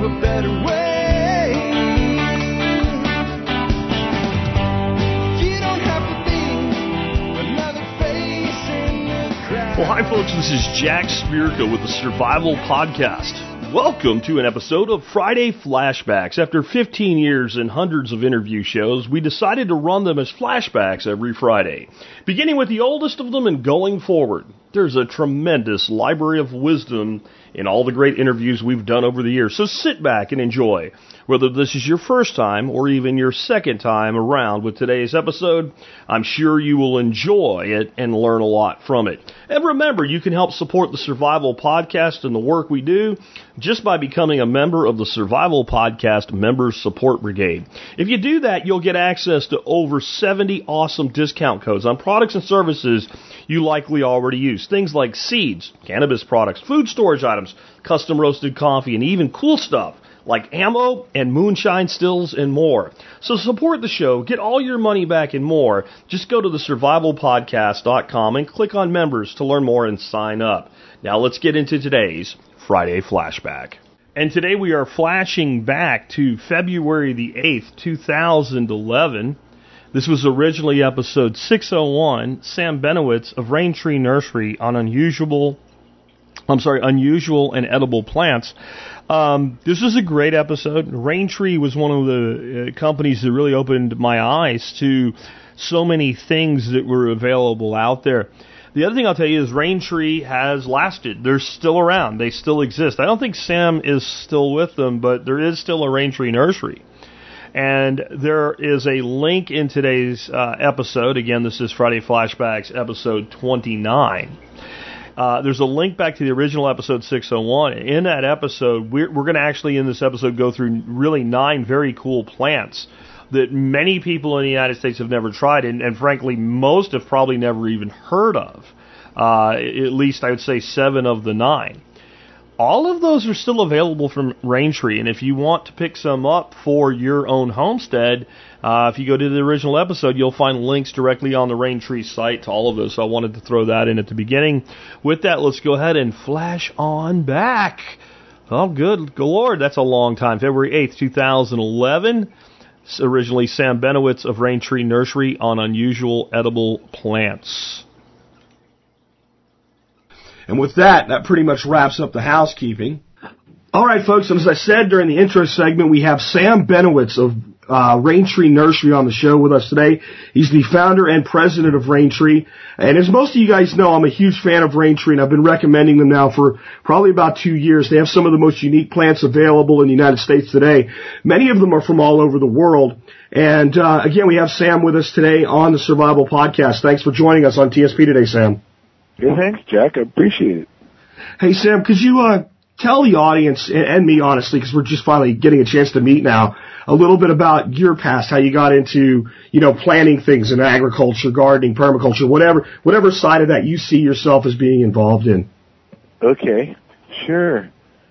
a better way. You don't have to be another face in the crowd. Well, hi, folks. This is Jack Spirko with the Survival Podcast. Welcome to an episode of Friday Flashbacks. After 15 years and hundreds of interview shows, we decided to run them as flashbacks every Friday, beginning with the oldest of them and going forward. There's a tremendous library of wisdom in all the great interviews we've done over the years, so sit back and enjoy. Whether this is your first time or even your second time around with today's episode, I'm sure you will enjoy it and learn a lot from it. And remember, you can help support the Survival Podcast and the work we do just by becoming a member of the Survival Podcast Members Support Brigade. If you do that, you'll get access to over 70 awesome discount codes on products and services you likely already use. Things like seeds, cannabis products, food storage items, custom roasted coffee, and even cool stuff like ammo and moonshine stills and more. So support the show, get all your money back and more. Just go to thesurvivalpodcast.com and click on members to learn more and sign up. Now let's get into today's Friday Flashback. And today we are flashing back to February the 8th, 2011. This was originally episode 601, Sam Benowitz of Rain Tree Nursery on unusual and edible plants. This was a great episode. Rain Tree was one of the companies that really opened my eyes to so many things that were available out there. The other thing I'll tell you is Rain Tree has lasted. They're still around. They still exist. I don't think Sam is still with them, but there is still a Rain Tree Nursery. And there is a link in today's episode. Again, this is Friday Flashbacks, episode 29. There's a link back to the original episode 601. In that episode, we're going to actually, in this episode, go through really 9 very cool plants that many people in the United States have never tried, and frankly, most have probably never even heard of. At least, I would say 7 of the 9. All of those are still available from Rain Tree, and if you want to pick some up for your own homestead, if you go to the original episode, you'll find links directly on the Rain Tree site to all of those, so I wanted to throw that in at the beginning. With that, let's go ahead and flash on back. Oh, good Lord, that's a long time. February 8th, 2011. Originally Sam Benowitz of Rain Tree Nursery on unusual edible plants. And with that pretty much wraps up the housekeeping. All right, folks, and as I said during the intro segment, we have Sam Benowitz of Rain Tree Nursery on the show with us today. He's the founder and president of Rain Tree. And as most of you guys know, I'm a huge fan of Rain Tree, and I've been recommending them now for probably about 2 years. They have some of the most unique plants available in the United States today. Many of them are from all over the world. And again, we have Sam with us today on the Survival Podcast. Thanks for joining us on TSP today, Sam. Yeah, thanks, Jack. I appreciate it. Hey, Sam, could you tell the audience, and me honestly, because we're just finally getting a chance to meet now, a little bit about your past, how you got into, planting things in agriculture, gardening, permaculture, whatever side of that you see yourself as being involved in. Okay, sure.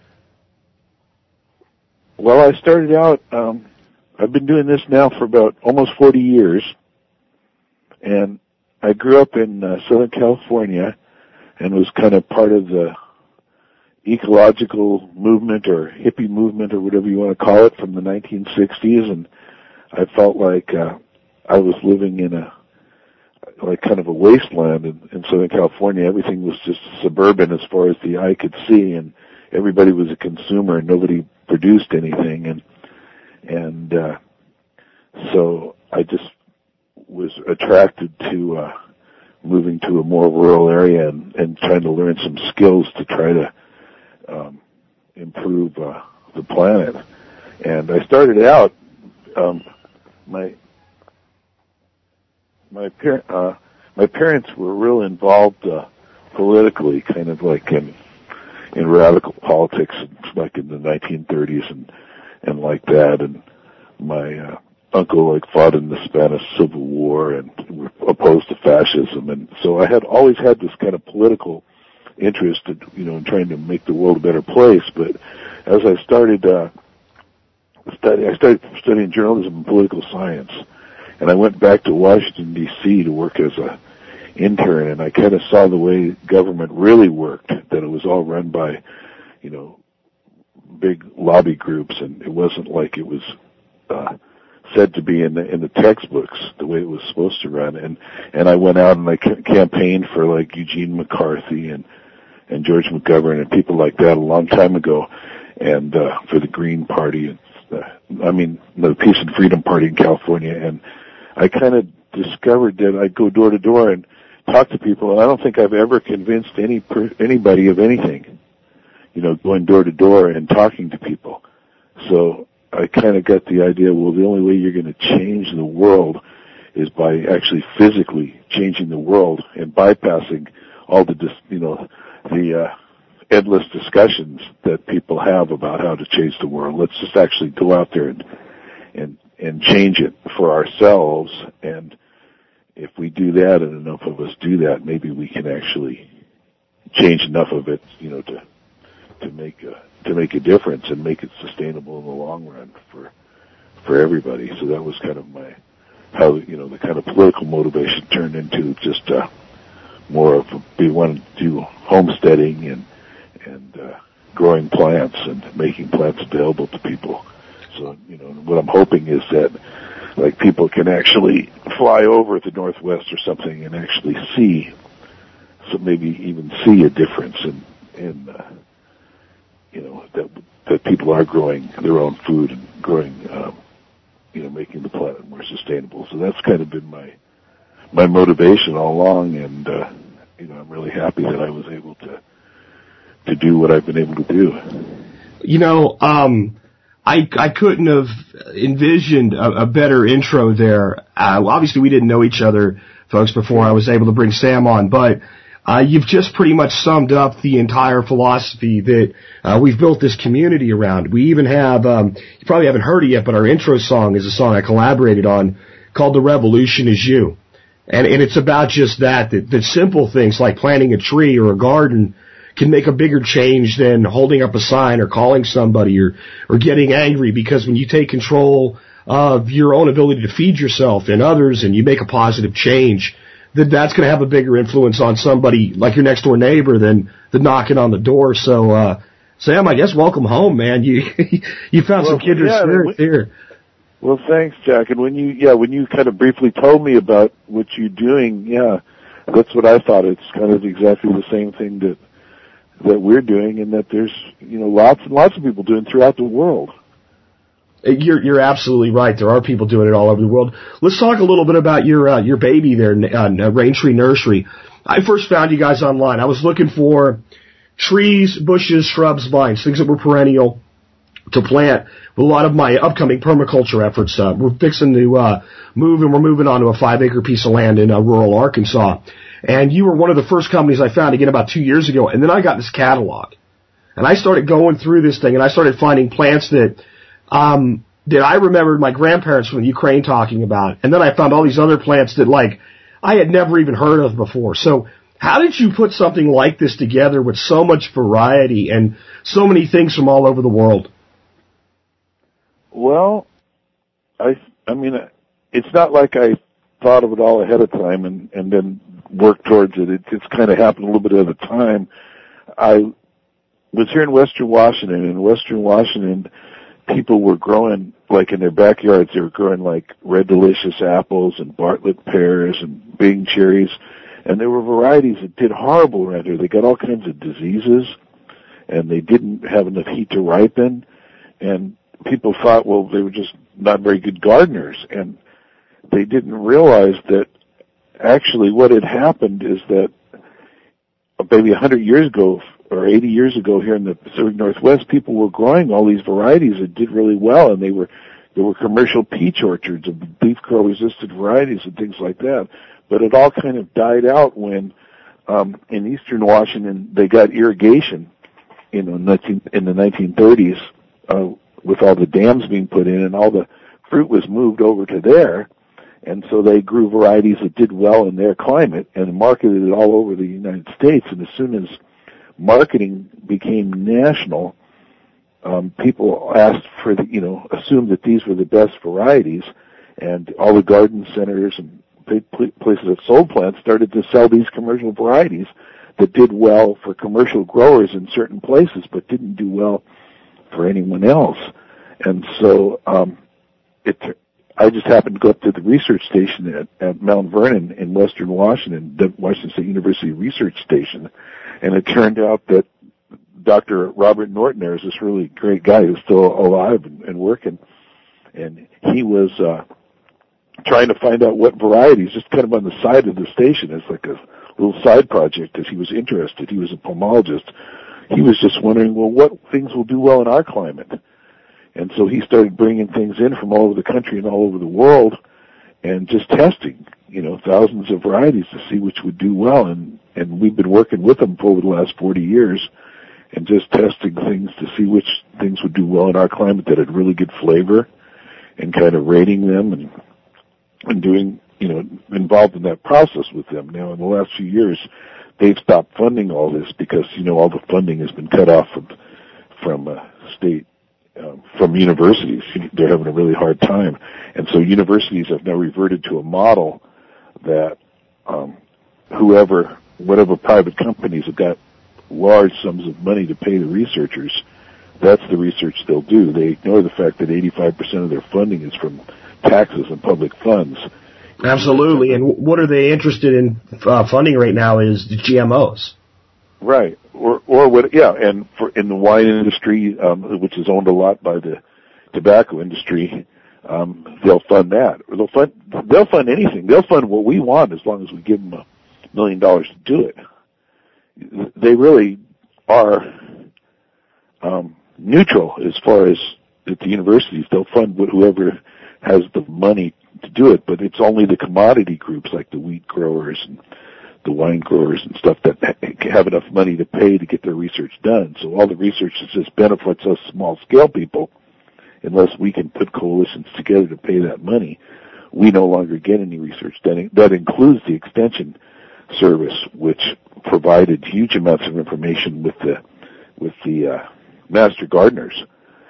Well, I started out, I've been doing this now for about almost 40 years, and I grew up in Southern California and was kind of part of the ecological movement or hippie movement or whatever you want to call it from the 1960s, and I felt like I was living in kind of a wasteland in Southern California. Everything was just suburban as far as the eye could see, and everybody was a consumer and nobody produced anything, and so I just was attracted to moving to a more rural area and trying to learn some skills to try to improve the planet. And I started out, my parents were real involved politically, kind of like in radical politics, like in the 1930s and like that. And my uncle fought in the Spanish Civil War and were opposed to fascism, and so I had always had this kind of political interest, in trying to make the world a better place. But as I started studying journalism and political science, and I went back to Washington D.C. to work as a intern, and I kind of saw the way government really worked, that it was all run by, big lobby groups, and it wasn't like it was said to be in the textbooks the way it was supposed to run. And I went out and I campaigned for like Eugene McCarthy and George McGovern and people like that a long time ago, and for the Green Party, and the Peace and Freedom Party in California. And I kind of discovered that I'd go door to door and talk to people, and I don't think I've ever convinced anybody of anything, going door to door and talking to people. So I kind of got the idea, well, the only way you're going to change the world is by actually physically changing the world and bypassing all the endless discussions that people have about how to change the world. Let's just actually go out there and change it for ourselves. And if we do that, and enough of us do that, maybe we can actually change enough of it, to make a difference and make it sustainable in the long run for everybody. So that was kind of how the kind of political motivation turned into just more of we wanted to do homesteading and growing plants and making plants available to people. So what I'm hoping is that like people can actually fly over the Northwest or something and actually see, so maybe even see a difference in that people are growing their own food and growing, making the planet more sustainable. So that's kind of been my motivation all along, and I'm really happy that I was able to do what I've been able to do. I couldn't have envisioned a better intro there. Obviously, we didn't know each other, folks, before I was able to bring Sam on, but you've just pretty much summed up the entire philosophy that we've built this community around. We even have, you probably haven't heard it yet, but our intro song is a song I collaborated on called The Revolution Is You. And it's about just that simple things like planting a tree or a garden can make a bigger change than holding up a sign or calling somebody or getting angry, because when you take control of your own ability to feed yourself and others and you make a positive change, that's going to have a bigger influence on somebody like your next door neighbor than the knocking on the door. So, Sam, I guess welcome home, man. You found some kindred spirits here. Well, thanks, Jack. And when you kind of briefly told me about what you're doing, that's what I thought. It's kind of exactly the same thing that we're doing, and that there's lots and lots of people doing throughout the world. You're absolutely right. There are people doing it all over the world. Let's talk a little bit about your baby there, Rain Tree Nursery. I first found you guys online. I was looking for trees, bushes, shrubs, vines, things that were perennial to plant with a lot of my upcoming permaculture efforts. We're fixing to move, and we're moving on to a 5-acre piece of land in rural Arkansas. And you were one of the first companies I found, again, about 2 years ago. And then I got this catalog. And I started going through this thing, and I started finding plants that I remembered my grandparents from the Ukraine talking about. And then I found all these other plants that, like, I had never even heard of before. So how did you put something like this together with so much variety and so many things from all over the world? Well, I mean, it's not like I thought of it all ahead of time and then worked towards it. It just kind of happened a little bit at a time. I was here in Western Washington. In Western Washington, people were growing, like in their backyards, they were growing like Red Delicious apples and Bartlett pears and Bing cherries. And there were varieties that did horrible around here. They got all kinds of diseases, and they didn't have enough heat to ripen. And people thought, well, they were just not very good gardeners. And they didn't realize that actually what had happened is that maybe 100 years ago or 80 years ago here in the Pacific Northwest, people were growing all these varieties that did really well, and there were commercial peach orchards of leaf curl resistant varieties and things like that. But it all kind of died out when in eastern Washington they got irrigation, in the 1930s, with all the dams being put in, and all the fruit was moved over to there. And so they grew varieties that did well in their climate and marketed it all over the United States. And as soon as marketing became national, people asked for assumed that these were the best varieties, and all the garden centers and places that sold plants started to sell these commercial varieties that did well for commercial growers in certain places, but didn't do well for anyone else. And so I just happened to go up to the research station at Mount Vernon in Western Washington, the Washington State University Research Station, and it turned out that Dr. Robert Norton there is this really great guy who's still alive and working, and he was trying to find out what varieties, just kind of on the side of the station as like a little side project, as he was interested. He was a pomologist. He was just wondering, well, what things will do well in our climate? And so he started bringing things in from all over the country and all over the world and just testing, thousands of varieties to see which would do well. And we've been working with him for over the last 40 years and just testing things to see which things would do well in our climate that had really good flavor, and kind of rating them and doing, involved in that process with them. Now, in the last few years, they've stopped funding all this because, all the funding has been cut off from state, from universities. They're having a really hard time. And so universities have now reverted to a model that whatever private companies have got large sums of money to pay the researchers, that's the research they'll do. They ignore the fact that 85% of their funding is from taxes and public funds. Absolutely. And what are they interested in funding right now is the GMOs. Right. Or what, yeah, and in the wine industry, which is owned a lot by the tobacco industry, they'll fund that. Or they'll fund anything. They'll fund what we want as long as we give them $1 million to do it. They really are neutral as far as at the universities. They'll fund whoever has the money to do it, but it's only the commodity groups like the wheat growers and the wine growers and stuff that have enough money to pay to get their research done. So all the research that just benefits us small-scale people, unless we can put coalitions together to pay that money, we no longer get any research done. That includes the Extension Service, which provided huge amounts of information with the master gardeners.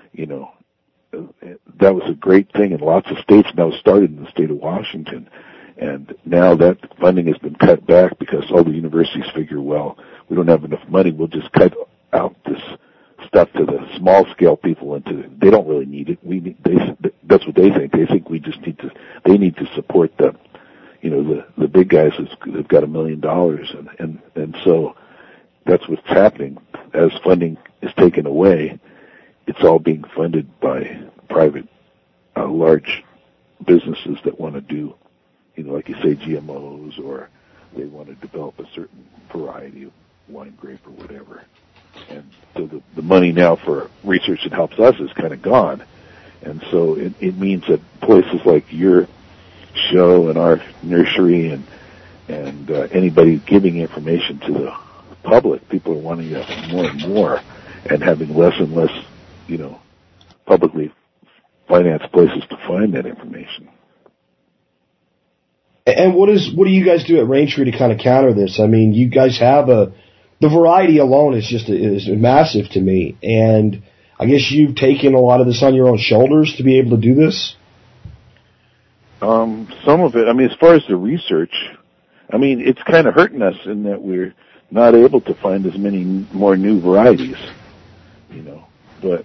That was a great thing in lots of states. Now started in the state of Washington. And now that funding has been cut back because all the universities figure, well, we don't have enough money. We'll just cut out this stuff to the small-scale people. They don't really need it. That's what they think. They think they need to support the big guys who've got $1 million. And so that's what's happening. As funding is taken away, it's all being funded by private, large businesses that want to do, like you say, GMOs, or they want to develop a certain variety of wine grape or whatever. And so the money now for research that helps us is kind of gone. And so it means that places like your show and our nursery and anybody giving information to the public, people are wanting to have more and more and having less and less, publicly financed places to find that information. And what do you guys do at Raintree to kind of counter this? I mean, you guys have the variety alone is massive to me, and I guess you've taken a lot of this on your own shoulders to be able to do this. Some of it. I mean, as far as the research, it's kind of hurting us in that we're not able to find as many more new varieties, But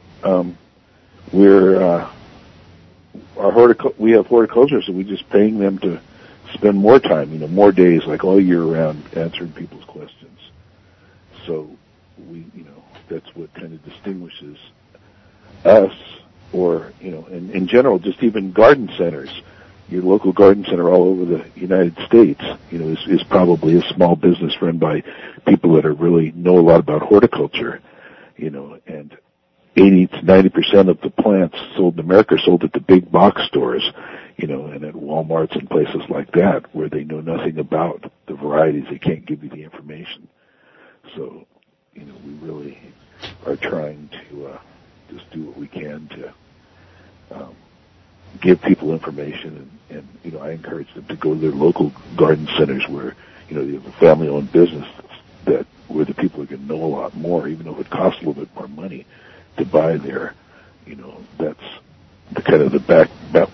we have horticulturists, and we're just paying them to spend more time, more days, like all year round, answering people's questions. So that's what kind of distinguishes us, or, in general, just even garden centers. Your local garden center all over the United States, is probably a small business run by people that really know a lot about horticulture, and 80 to 90% of the plants sold in America are sold at the big box stores, and at Walmarts and places like that, where they know nothing about the varieties. They can't give you the information. So, we really are trying to just do what we can to give people information, and I encourage them to go to their local garden centers where, they have a family-owned business where the people are going to know a lot more, even though it costs a little bit more money to buy there. That's the kind of the back,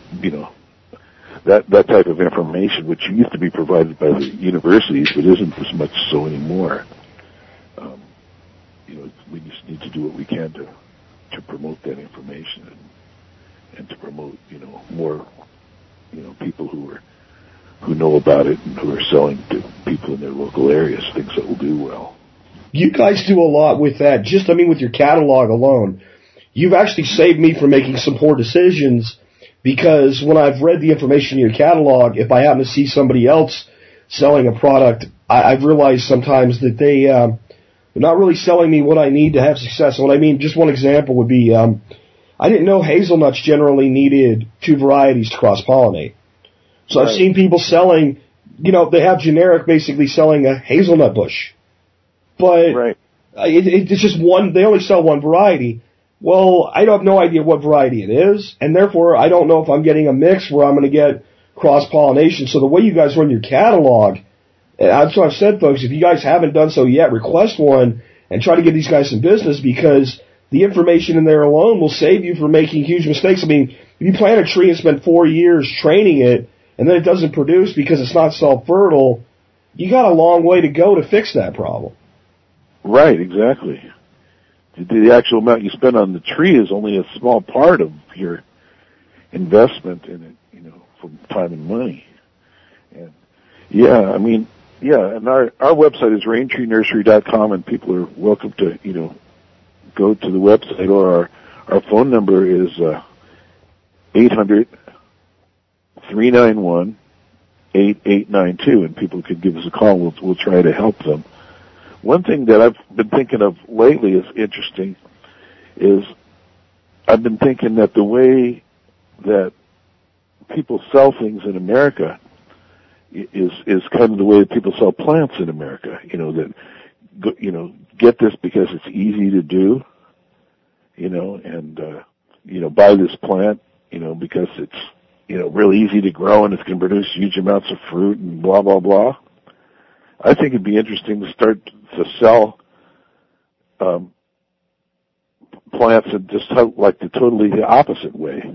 that type of information, which used to be provided by the universities, but isn't as much so anymore. We just need to do what we can to to promote that information and to promote, more, people who know about it and who are selling to people in their local areas, things that will do well. You guys do a lot with that. With your catalog alone, you've actually saved me from making some poor decisions, because when I've read the information in your catalog, if I happen to see somebody else selling a product, I've realized sometimes that they're not really selling me what I need to have success. And what I mean, just one example would be, I didn't know hazelnuts generally needed 2 varieties to cross-pollinate. So right. I've seen people selling, they have generic basically selling a hazelnut bush. But right. It's just one, they only sell one variety. Well, I have no idea what variety it is, and therefore I don't know if I'm getting a mix where I'm going to get cross-pollination. So the way you guys run your catalog, that's what I've said, folks, if you guys haven't done so yet, request one and try to get these guys some business, because the information in there alone will save you from making huge mistakes. If you plant a tree and spend 4 years training it, and then it doesn't produce because it's not self-fertile, you got a long way to go to fix that problem. Right, exactly. The actual amount you spend on the tree is only a small part of your investment in it, from time and money. And and our website is raintreenursery.com, and people are welcome to, go to the website, or our phone number is 800-391-8892, and people could give us a call. We'll try to help them. One thing that I've been thinking of lately is interesting is I've been thinking that the way that people sell things in America is kind of the way that people sell plants in America. Get this because it's easy to do, and buy this plant, because it's, really easy to grow and it's going to produce huge amounts of fruit and blah, blah, blah. I think it'd be interesting to start to sell plants in just like the totally the opposite way.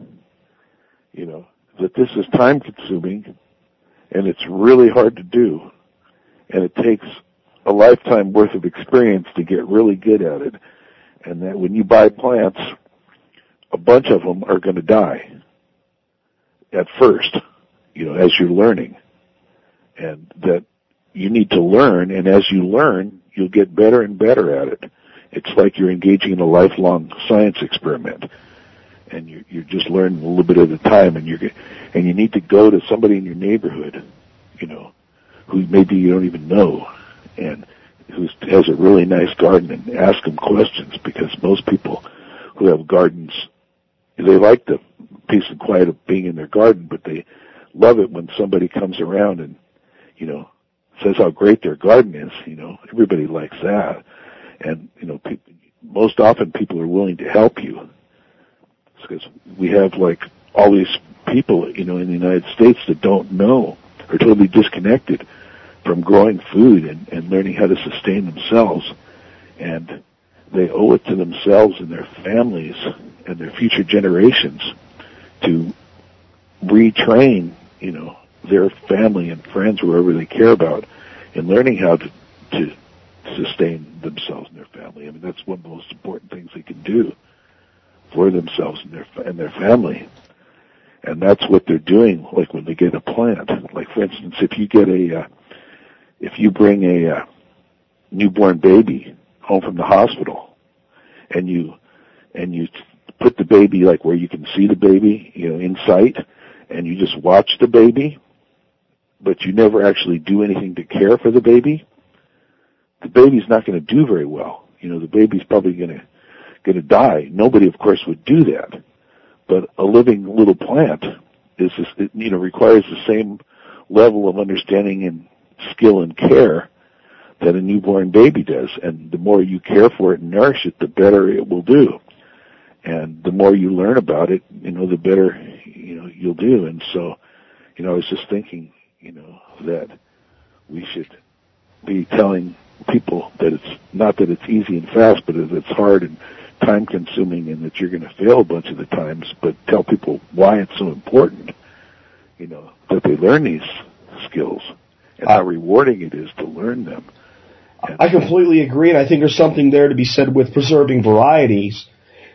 That this is time consuming and it's really hard to do, and it takes a lifetime worth of experience to get really good at it, and that when you buy plants, a bunch of them are going to die at first, as you're learning, and that you need to learn, and as you learn, you'll get better and better at it. It's like you're engaging in a lifelong science experiment, and you're just learning a little bit at a time, and you need to go to somebody in your neighborhood, who maybe you don't even know, and who has a really nice garden, and ask them questions, because most people who have gardens, they like the peace and quiet of being in their garden, but they love it when somebody comes around and, says how great their garden is. Everybody likes that. And, most often people are willing to help you. Because we have all these people, in the United States that don't know, are totally disconnected from growing food and learning how to sustain themselves. And they owe it to themselves and their families and their future generations to retrain, their family and friends, wherever they care about, in learning how to sustain themselves and their family. That's one of the most important things they can do for themselves and their family. And that's what they're doing, like when they get a plant. Like, for instance, if you bring a newborn baby home from the hospital, and you put the baby where you can see the baby, in sight, and you just watch the baby, but you never actually do anything to care for the baby's not going to do very well. The baby's probably going to die. Nobody, of course, would do that. But a living little plant requires the same level of understanding and skill and care that a newborn baby does. And the more you care for it and nourish it, the better it will do. And the more you learn about it, the better, you'll do. And so, I was just thinking, that we should be telling people that it's not that it's easy and fast, but that it's hard and time consuming, and that you're going to fail a bunch of the times, but tell people why it's so important, that they learn these skills and how rewarding it is to learn them. And I completely agree, and I think there's something there to be said with preserving varieties.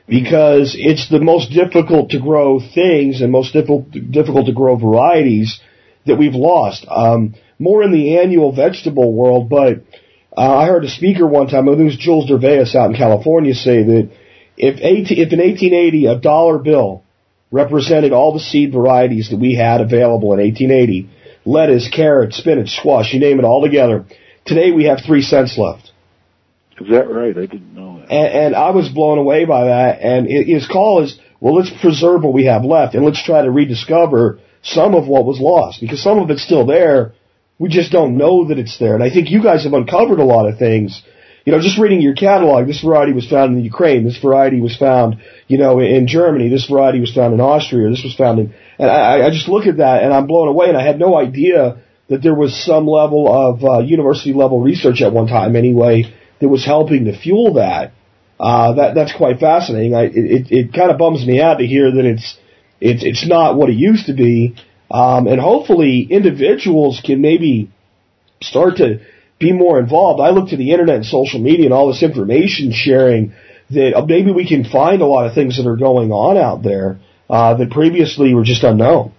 because it's the most difficult to grow things and most difficult to grow varieties that we've lost. More in the annual vegetable world, but I heard a speaker one time, I think it was Jules Derveas out in California, say that if in 1880 a dollar bill represented all the seed varieties that we had available in 1880, lettuce, carrot, spinach, squash, you name it all together, today we have 3 cents left. Is that right? I didn't know that. And I was blown away by that. And his call is, well, let's preserve what we have left, and let's try to rediscover some of what was lost, because some of it's still there. We just don't know that it's there. And I think you guys have uncovered a lot of things. You know, just reading your catalog, this variety was found in Ukraine. This variety was found, in Germany. This variety was found in Austria. This was found in... And I just look at that, and I'm blown away, and I had no idea that there was some level of university-level research at one time, anyway, that was helping to fuel that. That's quite fascinating. It kind of bums me out to hear that it's not what it used to be. And hopefully individuals can maybe start to be more involved. I look to the internet and social media and all this information sharing that maybe we can find a lot of things that are going on out there that previously were just unknown.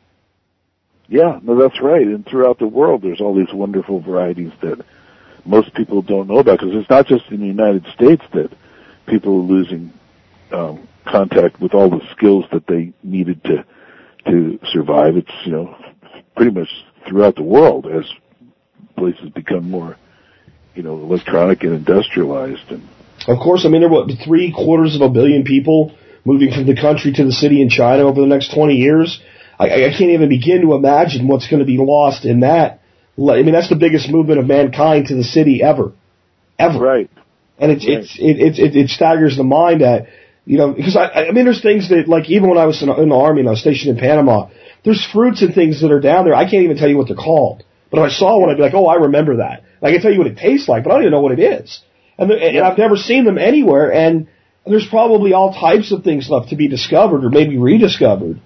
Yeah, no, that's right. And throughout the world, there's all these wonderful varieties that most people don't know about, because it's not just in the United States that people are losing contact with all the skills that they needed to survive. It's, pretty much throughout the world as places become more, electronic and industrialized. And of course, there were 750 million people moving from the country to the city in China over the next 20 years. I can't even begin to imagine what's going to be lost in that. That's the biggest movement of mankind to the city ever. Right. And it staggers the mind that, because there's things that, like, even when I was in the Army and I was stationed in Panama, there's fruits and things that are down there. I can't even tell you what they're called. But if I saw one, I'd be like, oh, I remember that. And I can tell you what it tastes like, but I don't even know what it is. And I've never seen them anywhere, and there's probably all types of things left to be discovered or maybe rediscovered.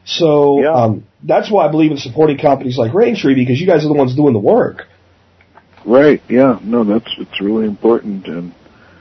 So that's why I believe in supporting companies like Raintree, because you guys are the ones doing the work. Right, yeah. No, it's really important, and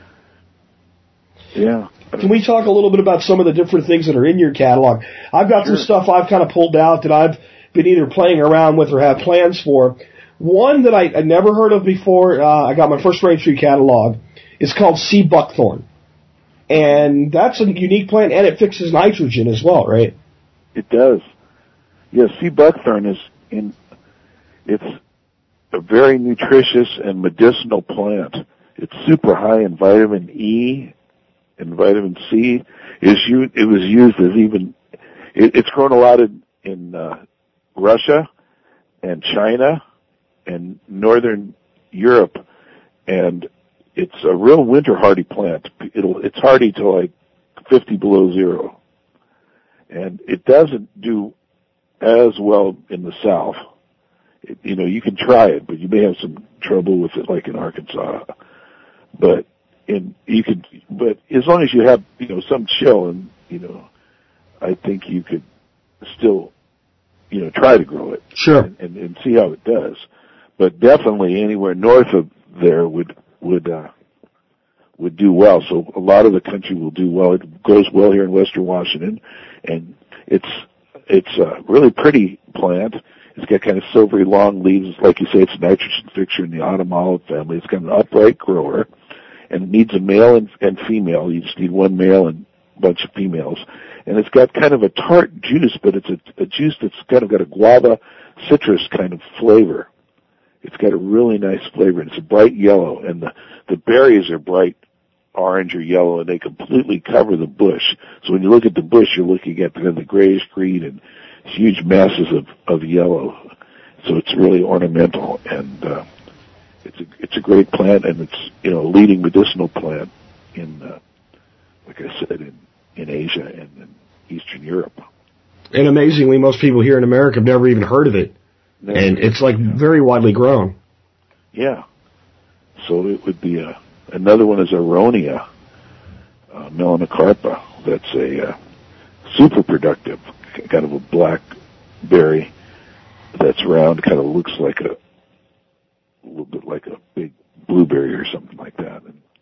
yeah. Can we talk a little bit about some of the different things that are in your catalog? I've got some stuff I've kind of pulled out that I've been either playing around with or have plans for. One that I never heard of before, I got my first Raintree catalog, is called sea buckthorn. And that's a unique plant, and it fixes nitrogen as well, right? It does. Yes, sea buckthorn it's a very nutritious and medicinal plant. It's super high in vitamin E and vitamin C. It was used as it's grown a lot in Russia and China and northern Europe, and it's a real winter hardy plant. It's hardy to like 50 below zero, and it doesn't do as well in the South. You can try it, but you may have some trouble with it, like in Arkansas. But as long as you have some chill, and I think you could still try to grow it, sure, and see how it does. But definitely anywhere north of there would do well. So a lot of the country will do well. It grows well here in Western Washington, and it's a really pretty plant. It's got kind of silvery long leaves. Like you say, it's a nitrogen fixture in the autumn olive family. It's got an upright grower, and it needs a male and female. You just need one male and a bunch of females. And it's got kind of a tart juice, but it's a juice that's kind of got a guava citrus kind of flavor. It's got a really nice flavor, and it's a bright yellow, and the berries are bright orange or yellow, and they completely cover the bush. So when you look at the bush, you're looking at the grayish green and huge masses of yellow. So it's really ornamental, and it's a great plant, and it's a leading medicinal plant in like I said in Asia and in Eastern Europe. And amazingly, most people here in America have never even heard of it. And it's very widely grown. Yeah. So it would be another one is Aronia melanocarpa. That's a super productive, kind of a black berry that's round, kind of looks like a little bit like a big blueberry or something like that. And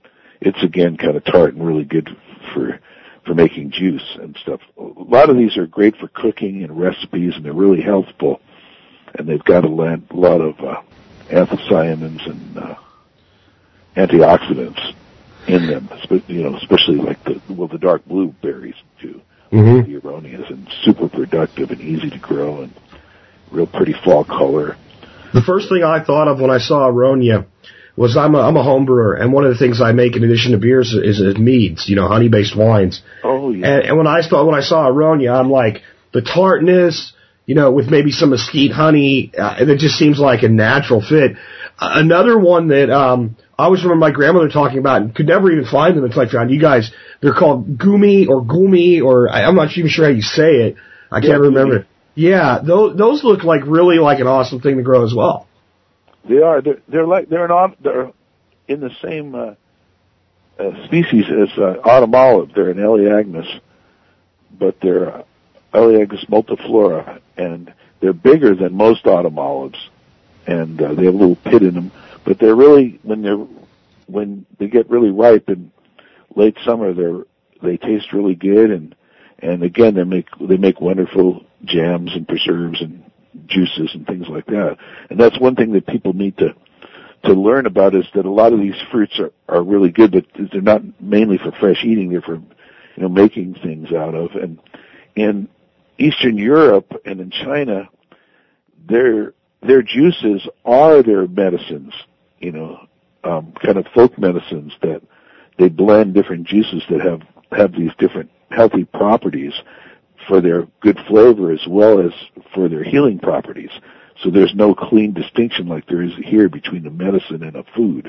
it's again kind of tart and really good for making juice and stuff. A lot of these are great for cooking and recipes, and they're really healthful, and they've got a lot of anthocyanins and antioxidants in them, especially like the dark blueberries too, the aronias, and super productive and easy to grow and real pretty fall color. The first thing I thought of when I saw aronia was I'm a home brewer, and one of the things I make in addition to beers is meads, honey-based wines. Oh yeah. And when I saw aronia, I'm like, the tartness, with maybe some mesquite honey, it just seems like a natural fit. Another one that I always remember my grandmother talking about, and could never even find them until I found you guys. They're called gumi, or I'm not even sure how you say it. I can't remember. Gumi. Yeah, those look like really like an awesome thing to grow as well. They are. They're in the same species as autumn olive. They're an Elaeagnus, but they're Elaeagnus multiflora, and they're bigger than most autumn olives, and they have a little pit in them. But they're really when they get really ripe in late summer, they taste really good, and again they make wonderful jams and preserves and juices and things like that. And that's one thing that people need to learn about, is that a lot of these fruits are really good, but they're not mainly for fresh eating. They're for making things out of. And in Eastern Europe and in China, their juices are their medicines, kind of folk medicines, that they blend different juices that have these different healthy properties for their good flavor as well as for their healing properties. So there's no clean distinction like there is here between a medicine and a food.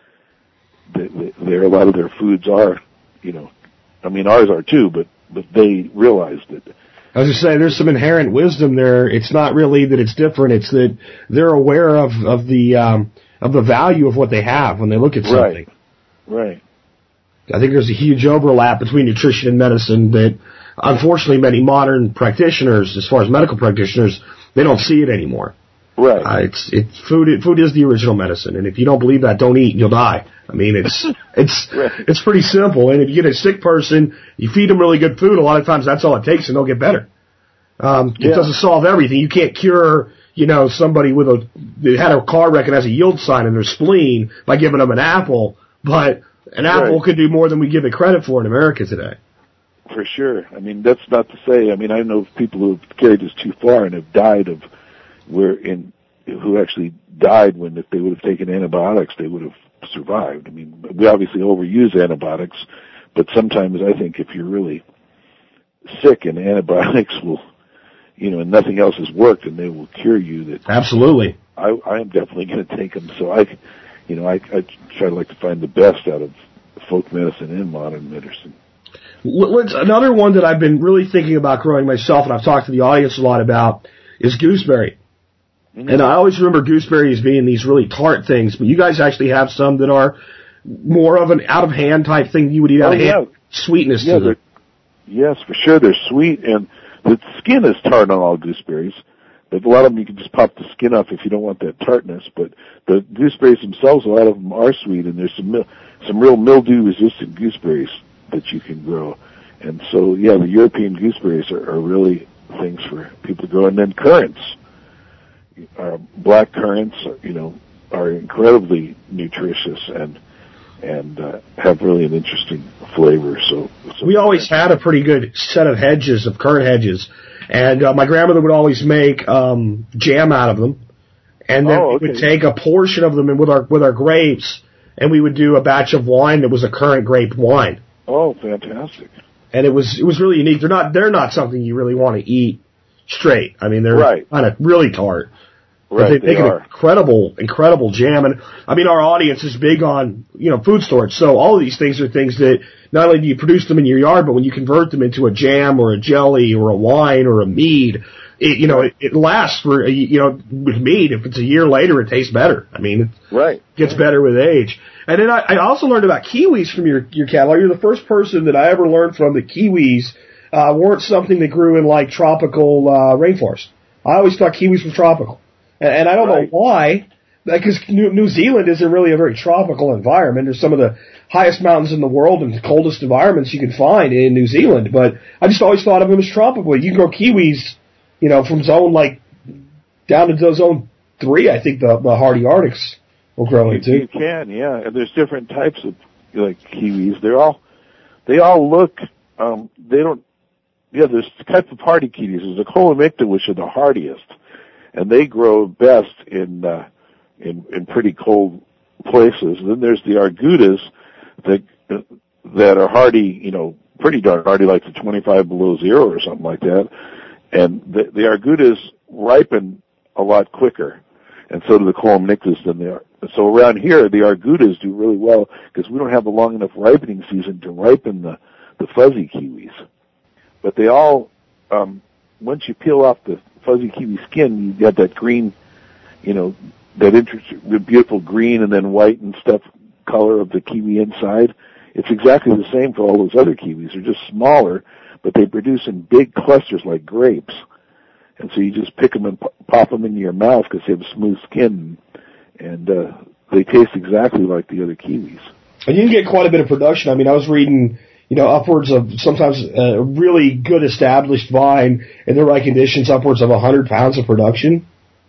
A lot of their foods are, ours are too, but they realize that. I was just saying, there's some inherent wisdom there. It's not really that it's different; it's that they're aware of the value of what they have when they look at something. Right. I think there's a huge overlap between nutrition and medicine that, unfortunately, many modern practitioners, as far as medical practitioners, they don't see it anymore. Right. Food is the original medicine, and if you don't believe that, don't eat and you'll die. I mean, it's pretty simple. And if you get a sick person, you feed them really good food. A lot of times, that's all it takes, and they'll get better. It doesn't solve everything. You can't cure, somebody that had a car wreck and has a yield sign in their spleen by giving them an apple, but an apple could do more than we give it credit for in America today. For sure. I mean, that's not to say. I mean, I know people who have carried this too far and have died who actually died when, if they would have taken antibiotics, they would have survived. I mean, we obviously overuse antibiotics, but sometimes I think if you're really sick and antibiotics will, and nothing else has worked, and they will cure you. That absolutely. I am definitely going to take them. So I try to find the best out of folk medicine and modern medicine. Another one that I've been really thinking about growing myself, and I've talked to the audience a lot about, is gooseberry. Mm-hmm. And I always remember gooseberry as being these really tart things, but you guys actually have some that are more of an out-of-hand type thing you would eat out of hand. Sweetness to them. Yes, for sure. They're sweet, and the skin is tart on all gooseberries, but a lot of them you can just pop the skin off if you don't want that tartness. But the gooseberries themselves, a lot of them are sweet, and there's some real mildew-resistant gooseberries that you can grow. And so, the European gooseberries are really things for people to grow. And then currants. Black currants, are incredibly nutritious and have really an interesting flavor. So we always had a pretty good set of currant hedges. And my grandmother would always make jam out of them. And then we would take a portion of them and with our grapes, and we would do a batch of wine that was a currant grape wine. Oh, fantastic! And it was really unique. They're not something you really want to eat straight. I mean, they're kind of really tart. Right, but they make an incredible jam. And I mean, our audience is big on food storage. So all of these things are things that not only do you produce them in your yard, but when you convert them into a jam or a jelly or a wine or a mead, it lasts for with mead. If it's a year later, it tastes better. I mean, it gets better with age. And then I also learned about kiwis from your catalog. You're the first person that I ever learned from that kiwis weren't something that grew in tropical rainforest. I always thought kiwis were tropical. And I don't know why, because New Zealand isn't really a very tropical environment. There's some of the highest mountains in the world and the coldest environments you can find in New Zealand. But I just always thought of them as tropical. You can grow kiwis, from zone down to zone 3. I think the hardy Arctics will grow into. You can, yeah. And there's different types of kiwis. They all look. They don't. Yeah, there's types of hardy kiwis. There's the Colomicta, which are the hardiest, and they grow best in pretty cold places. And then there's the Argutas that are hardy, pretty darn hardy, like the 25 below zero or something like that. And the Argutas ripen a lot quicker, and so do the Colomictas than they are. So around here, the Argutas do really well because we don't have a long enough ripening season to ripen the fuzzy kiwis. But they all, once you peel off the fuzzy kiwi skin, you get that green, the beautiful green and then white and stuff color of the kiwi inside. It's exactly the same for all those other kiwis. They're just smaller, but they produce in big clusters like grapes. And so you just pick them and pop them into your mouth because they have smooth skin, and they taste exactly like the other kiwis. And you can get quite a bit of production. I mean, I was reading, upwards of sometimes a really good established vine in the right conditions, upwards of 100 pounds of production.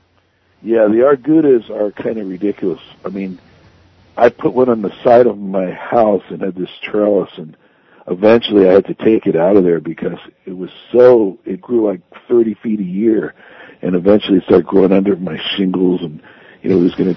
Yeah, the Argutas are kind of ridiculous. I mean, I put one on the side of my house and had this trellis, and eventually I had to take it out of there because it grew like 30 feet a year, and eventually it started growing under my shingles, and it was going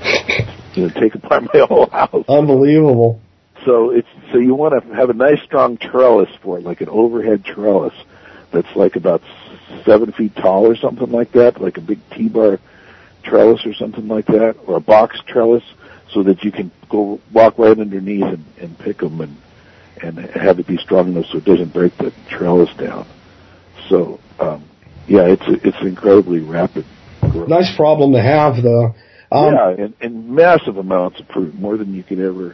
to take apart my whole house. Unbelievable. So you want to have a nice strong trellis for it, like an overhead trellis that's like about 7 feet tall or something like that, like a big T-bar trellis or something like that, or a box trellis, so that you can go walk right underneath and pick them and have it be strong enough so it doesn't break the trellis down. So, it's incredibly rapid growth. Nice problem to have, though. And massive amounts of fruit, more than you could ever.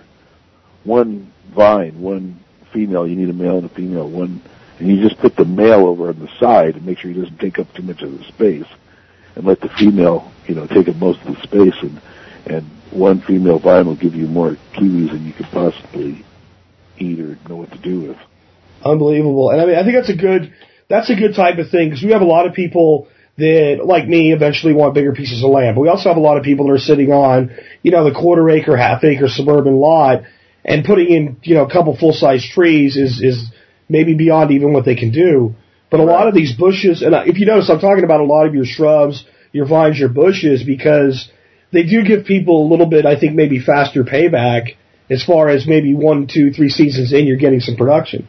One vine, one female, you need a male and a female, and you just put the male over on the side and make sure he doesn't take up too much of the space, and let the female, take up most of the space, and one female vine will give you more kiwis than you could possibly eat or know what to do with. Unbelievable. And I mean, I think that's a good type of thing, because we have a lot of people that, like me, eventually want bigger pieces of land. But we also have a lot of people that are sitting on, the quarter-acre, half-acre suburban lot, and putting in, a couple full-size trees is maybe beyond even what they can do. But a lot of these bushes, and if you notice, I'm talking about a lot of your shrubs, your vines, your bushes, because they do give people a little bit, I think, maybe faster payback as far as maybe 1, 2, 3 seasons in, you're getting some production.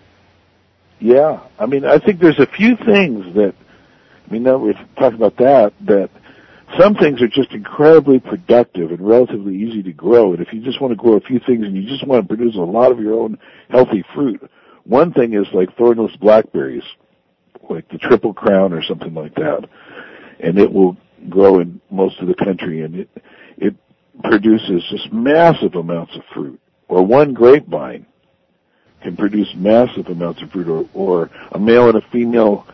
Yeah. I mean, I think there's a few things that, now we've talked about that some things are just incredibly productive and relatively easy to grow. And if you just want to grow a few things and you just want to produce a lot of your own healthy fruit, one thing is like thornless blackberries, like the Triple Crown or something like that. And it will grow in most of the country, and it produces just massive amounts of fruit. Or one grapevine can produce massive amounts of fruit, or a male and a female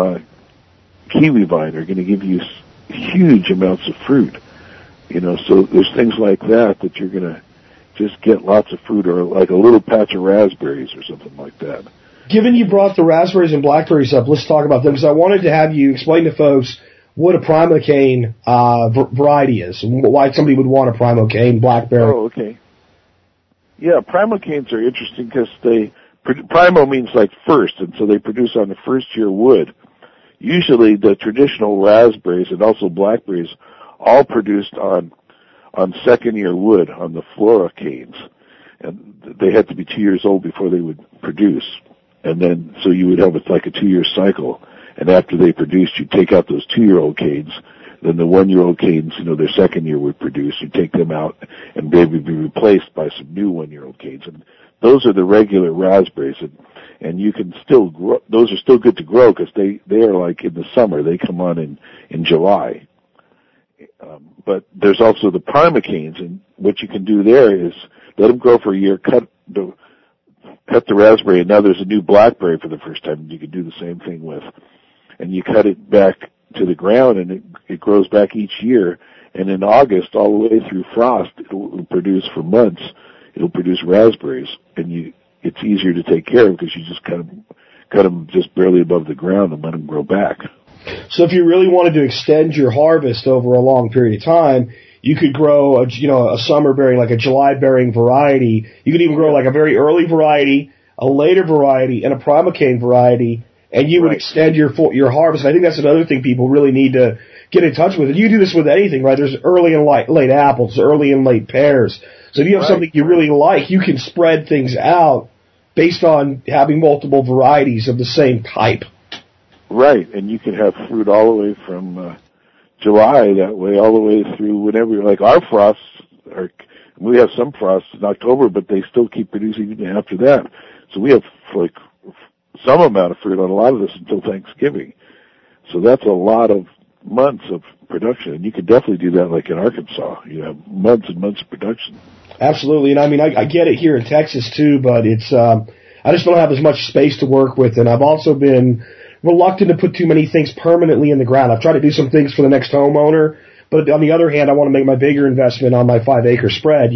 kiwi vine are going to give you huge amounts of fruit. So there's things like that you're going to just get lots of fruit, or like a little patch of raspberries or something like that. Given you brought the raspberries and blackberries up, let's talk about them, because I wanted to have you explain to folks what a primocane variety is, and why somebody would want a primocane blackberry. Oh, okay. Yeah, primocanes are interesting because primo means like first, and so they produce on the first-year wood. Usually the traditional raspberries and also blackberries all produced on second-year wood, on the floricanes. And they had to be 2 years old before they would produce. And then, so you would have like a 2-year cycle. And after they produced, you'd take out those 2-year-old canes. Then the 1-year-old canes, their second year would produce. You'd take them out, and they would be replaced by some new 1-year-old canes. And those are the regular raspberries. And you can still grow, those are still good to grow because they are like in the summer. They come on in July. But there's also the primocanes, and what you can do there is let them grow for a year, cut the raspberry, and now there's a new blackberry for the first time, and you can do the same thing with. And you cut it back to the ground, and it grows back each year, And in August, all the way through frost, it'll produce for months. It'll produce raspberries, and it's easier to take care of because you just cut them just barely above the ground and let them grow back. So if you really wanted to extend your harvest over a long period of time, you could grow a summer bearing, like a July bearing variety. You could even grow like a very early variety, a later variety, and a primocane variety, and you would extend your harvest. I think that's another thing people really need to get in touch with. And you do this with anything, right? There's early and late apples, early and late pears. So if you have something you really like, you can spread things out based on having multiple varieties of the same type. Right, and you can have fruit all the way from July that way, all the way through whenever. Like our frosts we have some frosts in October, but they still keep producing even after that. So we have like some amount of fruit on a lot of this until Thanksgiving. So that's a lot of months of production, and you can definitely do that like in Arkansas. You have months and months of production. Absolutely, and I mean, I get it here in Texas too, but it's I just don't have as much space to work with, and I've also been reluctant to put too many things permanently in the ground. I've tried to do some things for the next homeowner, but on the other hand, I want to make my bigger investment on my 5-acre spread,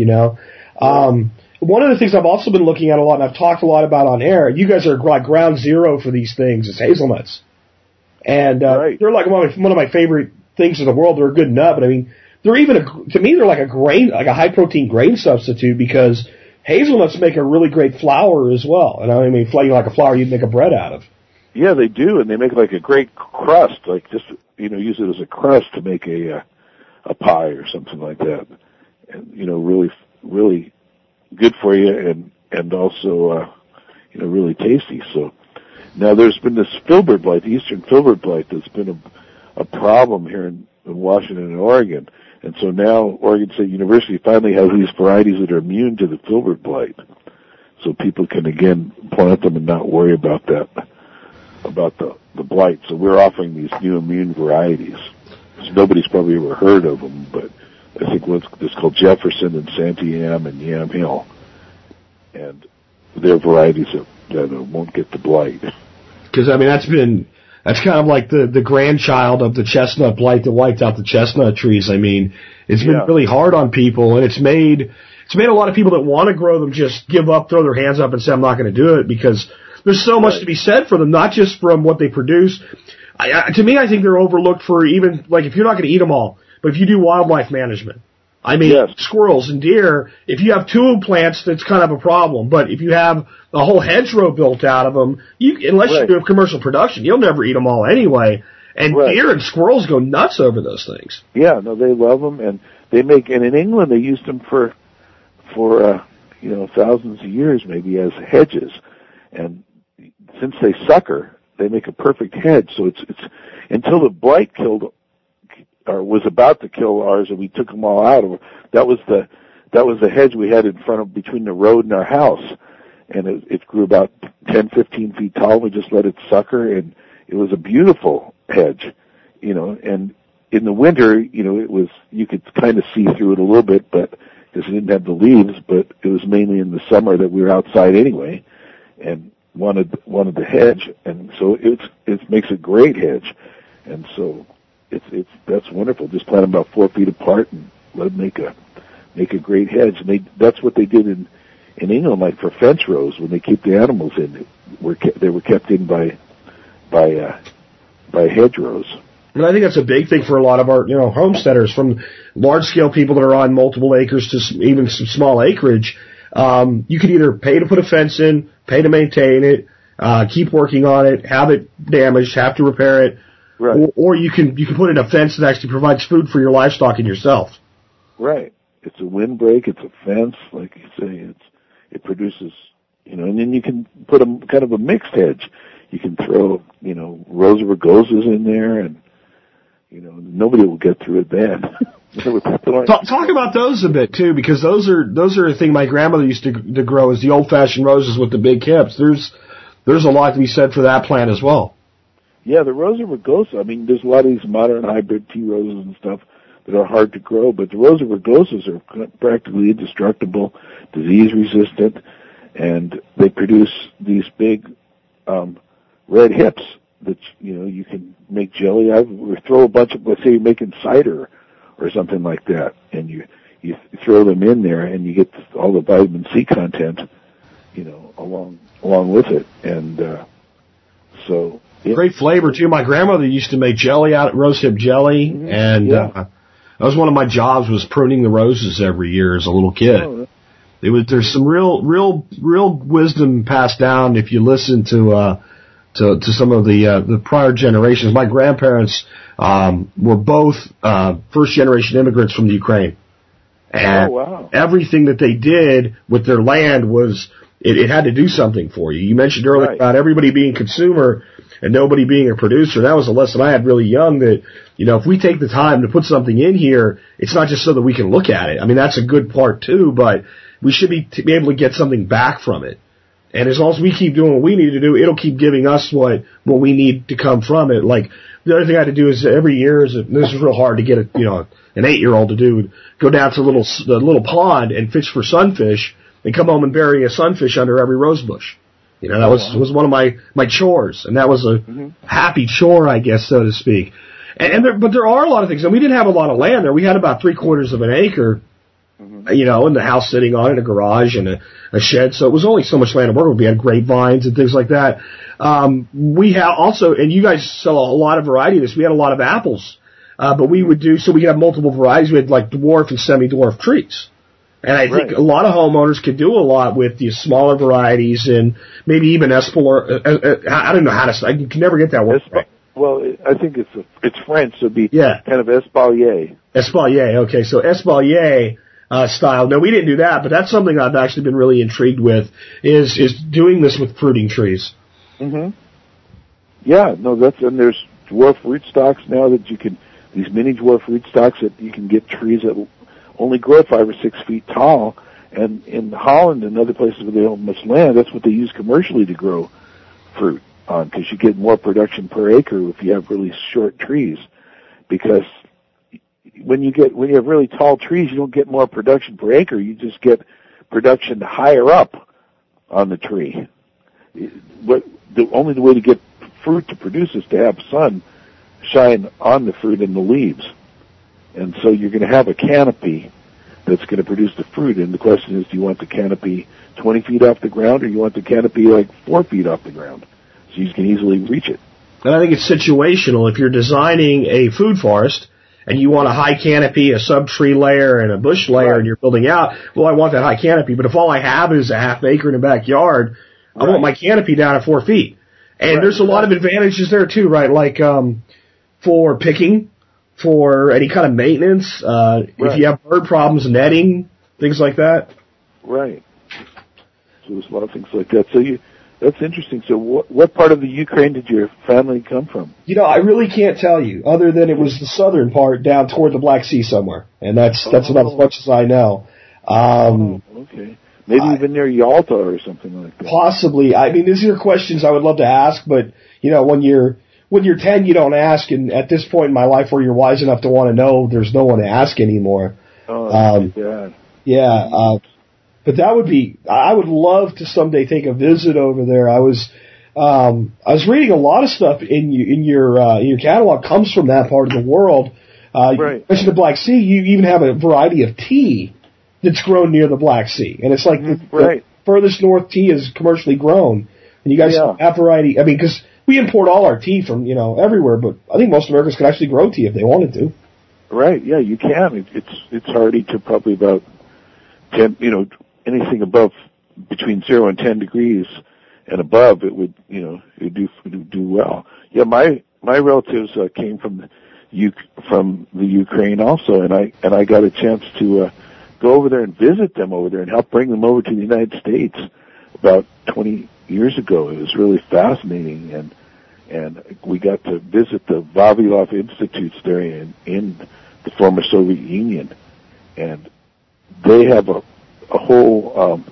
One of the things I've also been looking at a lot, and I've talked a lot about on air, you guys are like ground zero for these things, is hazelnuts. And they're like one of my favorite things in the world. They're a good nut, but I mean, they're to me, they're like a grain, like a high-protein grain substitute, because hazelnuts make a really great flour as well. And I mean, like a flour you'd make a bread out of. Yeah, they do, and they make like a great crust, like just, use it as a crust to make a pie or something like that. And, really, really good for you and also, really tasty. So now there's been this filbert blight, the eastern filbert blight, that's been a problem here in Washington and Oregon. And so now Oregon State University finally has these varieties that are immune to the filbert blight. So people can again plant them and not worry about that. About the blight. So we're offering these new immune varieties. So nobody's probably ever heard of them, but I think it's called Jefferson and Santiam and Yam Hill. And they're varieties that won't get the blight. Because, I mean, that's kind of like the grandchild of the chestnut blight that wiped out the chestnut trees. I mean, it's been really hard on people, and it's made a lot of people that want to grow them just give up, throw their hands up and say, I'm not going to do it, because there's so much to be said for them, not just from what they produce. To me, I think they're overlooked for even, like, if you're not going to eat them all, but if you do wildlife management. I mean, squirrels and deer, if you have 2 plants, that's kind of a problem. But if you have a whole hedgerow built out of them, unless you do commercial production, you'll never eat them all anyway. And deer and squirrels go nuts over those things. Yeah, no, they love them, and and in England they used them for thousands of years maybe as hedges. And since they sucker, they make a perfect hedge. So it's until the blight killed, or was about to kill ours, and we took them all out of. That was the hedge we had in front of, between the road and our house, and it grew about 10, 15 feet tall. We just let it sucker, and it was a beautiful hedge, And in the winter, you could kind of see through it a little bit, but because it didn't have the leaves. But it was mainly in the summer that we were outside anyway, and wanted the hedge, and so it makes a great hedge, and so that's wonderful. Just plant them about 4 feet apart and let them make a great hedge. And that's what they did in England, like for fence rows, when they keep the animals in, they were kept in by hedgerows. And I think that's a big thing for a lot of our, homesteaders, from large scale people that are on multiple acres to even some small acreage. You could either pay to put a fence in, pay to maintain it, keep working on it, have it damaged, have to repair it, or you can put in a fence that actually provides food for your livestock and yourself. Right. It's a windbreak. It's a fence, like you say. It produces, and then you can put kind of a mixed hedge. You can throw, Rosa rugosas in there, and nobody will get through it then. Talk about those a bit too, because those are a thing my grandmother used to grow, is the old-fashioned roses with the big hips. There's a lot to be said for that plant as well. Yeah, the Rosa rugosa. I mean, there's a lot of these modern hybrid tea roses and stuff that are hard to grow, but the Rosa rugosas are practically indestructible, disease-resistant, and they produce these big red hips that you can make jelly out of, or throw a bunch of. Let's say you're making cider or something like that, and you throw them in there, and you get all the vitamin C content, along with it, and so. Great flavor too. My grandmother used to make jelly out of rosehip jelly, Mm-hmm. and that was one of my jobs, was pruning the roses every year as a little kid. There's some real wisdom passed down if you listen to some of the prior generations. My grandparents were both first generation immigrants from the Ukraine, and everything that they did with their land was it had to do something for you. You mentioned earlier about everybody being consumer and nobody being a producer. That was a lesson I had really young, that, if we take the time to put something in here, it's not just so that we can look at it. I mean, that's a good part too, but we should be able to get something back from it. And as long as we keep doing what we need to do, it'll keep giving us what we need to come from it. Like, the other thing I had to do is every year, this is real hard to get an 8-year-old to do, go down to the little pond and fish for sunfish and come home and bury a sunfish under every rose bush. That was one of my chores, and that was a happy chore, I guess, so to speak. But there are a lot of things, and we didn't have a lot of land there. We had about 3/4 of an acre, and the house sitting on it, a garage and a shed, so it was only so much land to work with. We had grapevines and things like that. We have also, and you guys sell a lot of variety of this, we had a lot of apples, but we would do, so we could have multiple varieties. We had like dwarf and semi-dwarf trees. And I think a lot of homeowners could do a lot with these smaller varieties, and maybe even Espalier. I don't know how to. I can never get that word right. Well, I think it's French, so it'd be kind of Espalier. Espalier, okay. So Espalier style. No, we didn't do that, but that's something I've actually been really intrigued with, is doing this with fruiting trees. Mm-hmm. Yeah, no, and there's dwarf rootstocks now that you can, these mini dwarf rootstocks that you can get trees that only grow 5 or 6 feet tall, and in Holland and other places where they don't have much land, that's what they use commercially to grow fruit on, because you get more production per acre if you have really short trees. Because when you have really tall trees, you don't get more production per acre, you just get production higher up on the tree. The way to get fruit to produce is to have sun shine on the fruit and the leaves. And so you're going to have a canopy that's going to produce the fruit. And the question is, do you want the canopy 20 feet off the ground, or you want the canopy like 4 feet off the ground, so you can easily reach it? And I think it's situational. If you're designing a food forest and you want a high canopy, a sub-tree layer, and a bush layer, and you're building out, well, I want that high canopy. But if all I have is a half acre in the backyard, I want my canopy down at 4 feet. And there's a lot of advantages there too, right? Like for picking, for any kind of maintenance, if you have bird problems, netting, things like that. Right. So there's a lot of things like that. So that's interesting. So what part of the Ukraine did your family come from? I really can't tell you, other than it was the southern part down toward the Black Sea somewhere, and that's about as much as I know. Okay. Maybe even near Yalta or something like that. Possibly. I mean, these are questions I would love to ask, but when you're 10, you don't ask, and at this point in my life where you're wise enough to want to know, there's no one to ask anymore. But that would be, I would love to someday take a visit over there. I was reading a lot of stuff in your catalog comes from that part of the world. You mentioned the Black Sea. You even have a variety of tea that's grown near the Black Sea, and it's like the furthest north tea is commercially grown. And you guys have variety. I mean, because we import all our tea from everywhere, but I think most Americans can actually grow tea if they wanted to. Right? Yeah, you can. It's hardy to probably about 10. Anything above between 0 and 10 degrees and above, it would it would do well. Yeah, my relatives came from the Ukraine also, and I got a chance to go over there and visit them over there and help bring them over to the United States about 20 years ago. It was really fascinating, and we got to visit the Vavilov Institutes there in the former Soviet Union, and they have a whole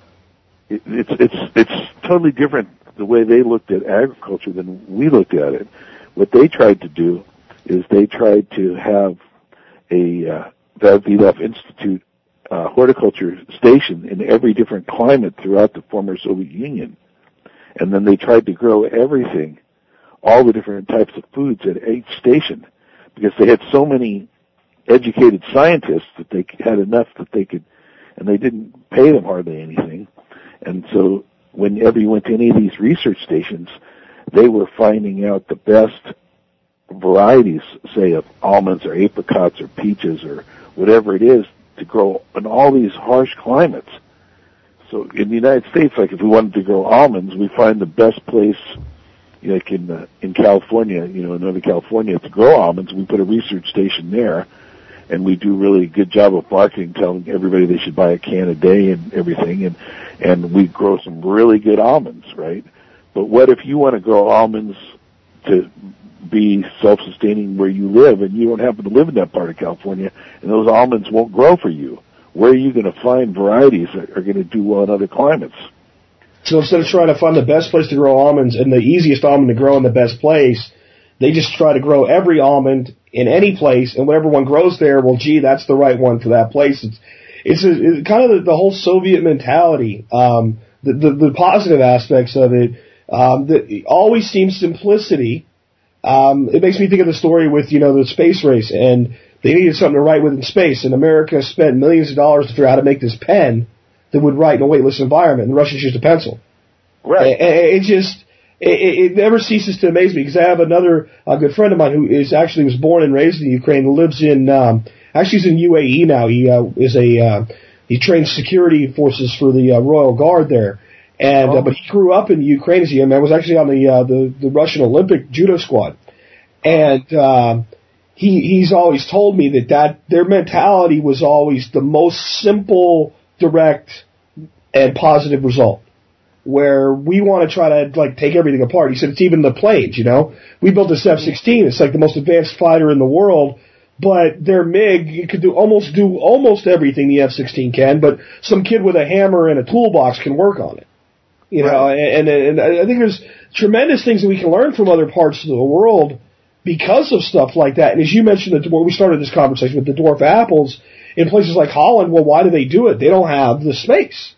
it's totally different the way they looked at agriculture than we looked at it. What they tried to do is they tried to have a Vavilov Institute horticulture station in every different climate throughout the former Soviet Union. And then they tried to grow everything, all the different types of foods at each station, because they had so many educated scientists that they had enough that they could, and they didn't pay them hardly anything. And so whenever you went to any of these research stations, they were finding out the best varieties, say, of almonds or apricots or peaches or whatever it is to grow in all these harsh climates. So in the United States, like if we wanted to grow almonds, we find the best place, like in California, in Northern California, to grow almonds. We put a research station there, and we do really a good job of marketing, telling everybody they should buy a can a day and everything, and we grow some really good almonds, right? But what if you want to grow almonds to be self-sustaining where you live, and you don't happen to live in that part of California, and those almonds won't grow for you? Where are you going to find varieties that are going to do well in other climates? So instead of trying to find the best place to grow almonds and the easiest almond to grow in the best place, they just try to grow every almond in any place, and whatever one grows there, well, gee, that's the right one for that place. It's kind of the whole Soviet mentality. The positive aspects of it, that always seems simplicity. It makes me think of the story with, the space race, and they needed something to write with in space, and America spent millions of dollars to figure out how to make this pen that would write in a weightless environment, and the Russians used a pencil. Right. It never ceases to amaze me, because I have another good friend of mine who was born and raised in Ukraine, who lives in, he's in UAE now. He trains security forces for the Royal Guard there. And, but he grew up in Ukraine as a young man, was actually on the Russian Olympic judo squad. And, he's always told me that their mentality was always the most simple, direct, and positive result. Where we want to try to take everything apart. He said it's even the planes, We built this F-16. It's like the most advanced fighter in the world, but their MiG could do almost everything the F-16 can, but some kid with a hammer and a toolbox can work on it. And I think there's tremendous things that we can learn from other parts of the world because of stuff like that. And as you mentioned, when we started this conversation with the dwarf apples, in places like Holland, well, why do they do it? They don't have the space.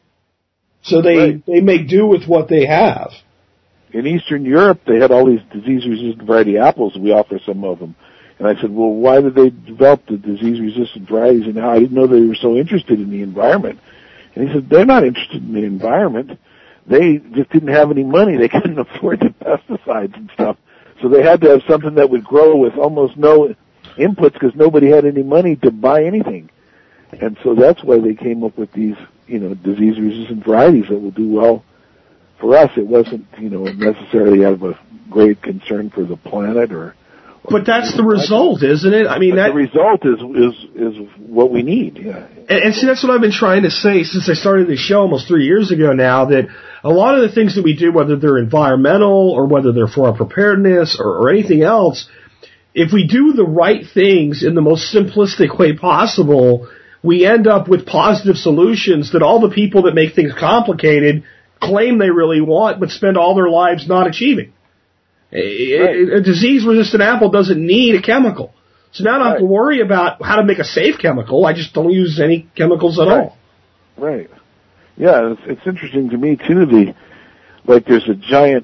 So they make do with what they have. In Eastern Europe, they had all these disease-resistant variety apples. We offer some of them. And I said, well, why did they develop the disease-resistant varieties? And I didn't know they were so interested in the environment. And he said, they're not interested in the environment. They just didn't have any money. They couldn't afford the pesticides and stuff. So they had to have something that would grow with almost no inputs because nobody had any money to buy anything. And so that's why they came up with these, disease-resistant varieties that will do well for us. It wasn't, necessarily out of a great concern for the planet or. But that's the result, isn't it? I mean, the result is what we need. Yeah. And see, that's what I've been trying to say since I started this show almost 3 years ago now, that a lot of the things that we do, whether they're environmental or whether they're for our preparedness or anything else, if we do the right things in the most simplistic way possible, we end up with positive solutions that all the people that make things complicated claim they really want but spend all their lives not achieving. Right. A disease-resistant apple doesn't need a chemical. So now I don't have to worry about how to make a safe chemical. I just don't use any chemicals at all. Right. Yeah, it's interesting to me, too, there's a giant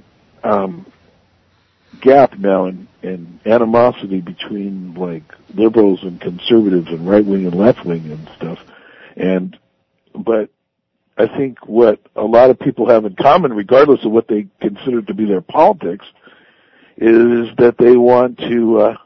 gap now in animosity between, liberals and conservatives and right-wing and left-wing and stuff. But I think what a lot of people have in common, regardless of what they consider to be their politics, is that they want to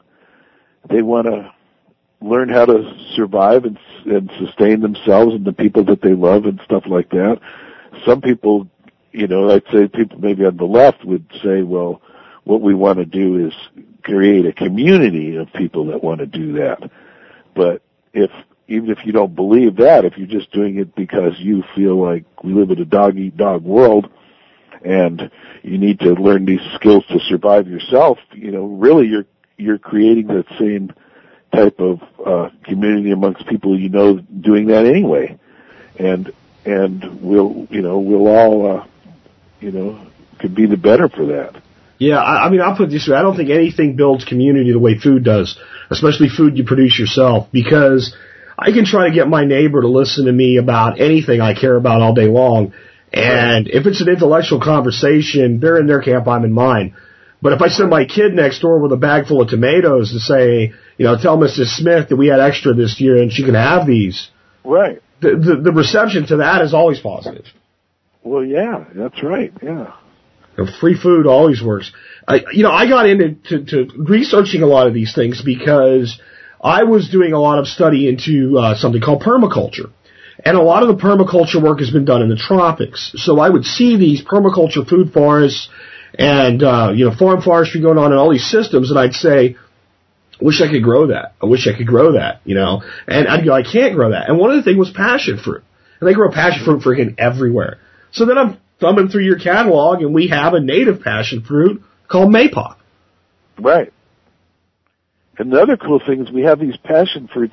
learn how to survive and sustain themselves and the people that they love and stuff like that. Some people, I'd say people maybe on the left would say, well, what we want to do is create a community of people that want to do that. But even if you don't believe that, if you're just doing it because you feel like we live in a dog-eat-dog world, and you need to learn these skills to survive yourself, really you're creating that same type of community amongst people doing that anyway. And we'll all could be the better for that. Yeah, I mean, I'll put it this way. I don't think anything builds community the way food does, especially food you produce yourself, because I can try to get my neighbor to listen to me about anything I care about all day long. And if it's an intellectual conversation, they're in their camp, I'm in mine. But if I send my kid next door with a bag full of tomatoes to say, tell Mrs. Smith that we had extra this year and she can have these. Right. The reception to that is always positive. Well, yeah, that's right. Yeah. Free food always works. I got into to researching a lot of these things because I was doing a lot of study into something called permaculture. And a lot of the permaculture work has been done in the tropics. So I would see these permaculture food forests and, farm forestry going on in all these systems, and I'd say, I wish I could grow that. I wish I could grow that, And I'd go, I can't grow that. And one of the things was passion fruit. And they grow passion fruit freaking everywhere. So then I'm thumbing through your catalog, and we have a native passion fruit called Maypop. Right. And the other cool thing is we have these passion fruits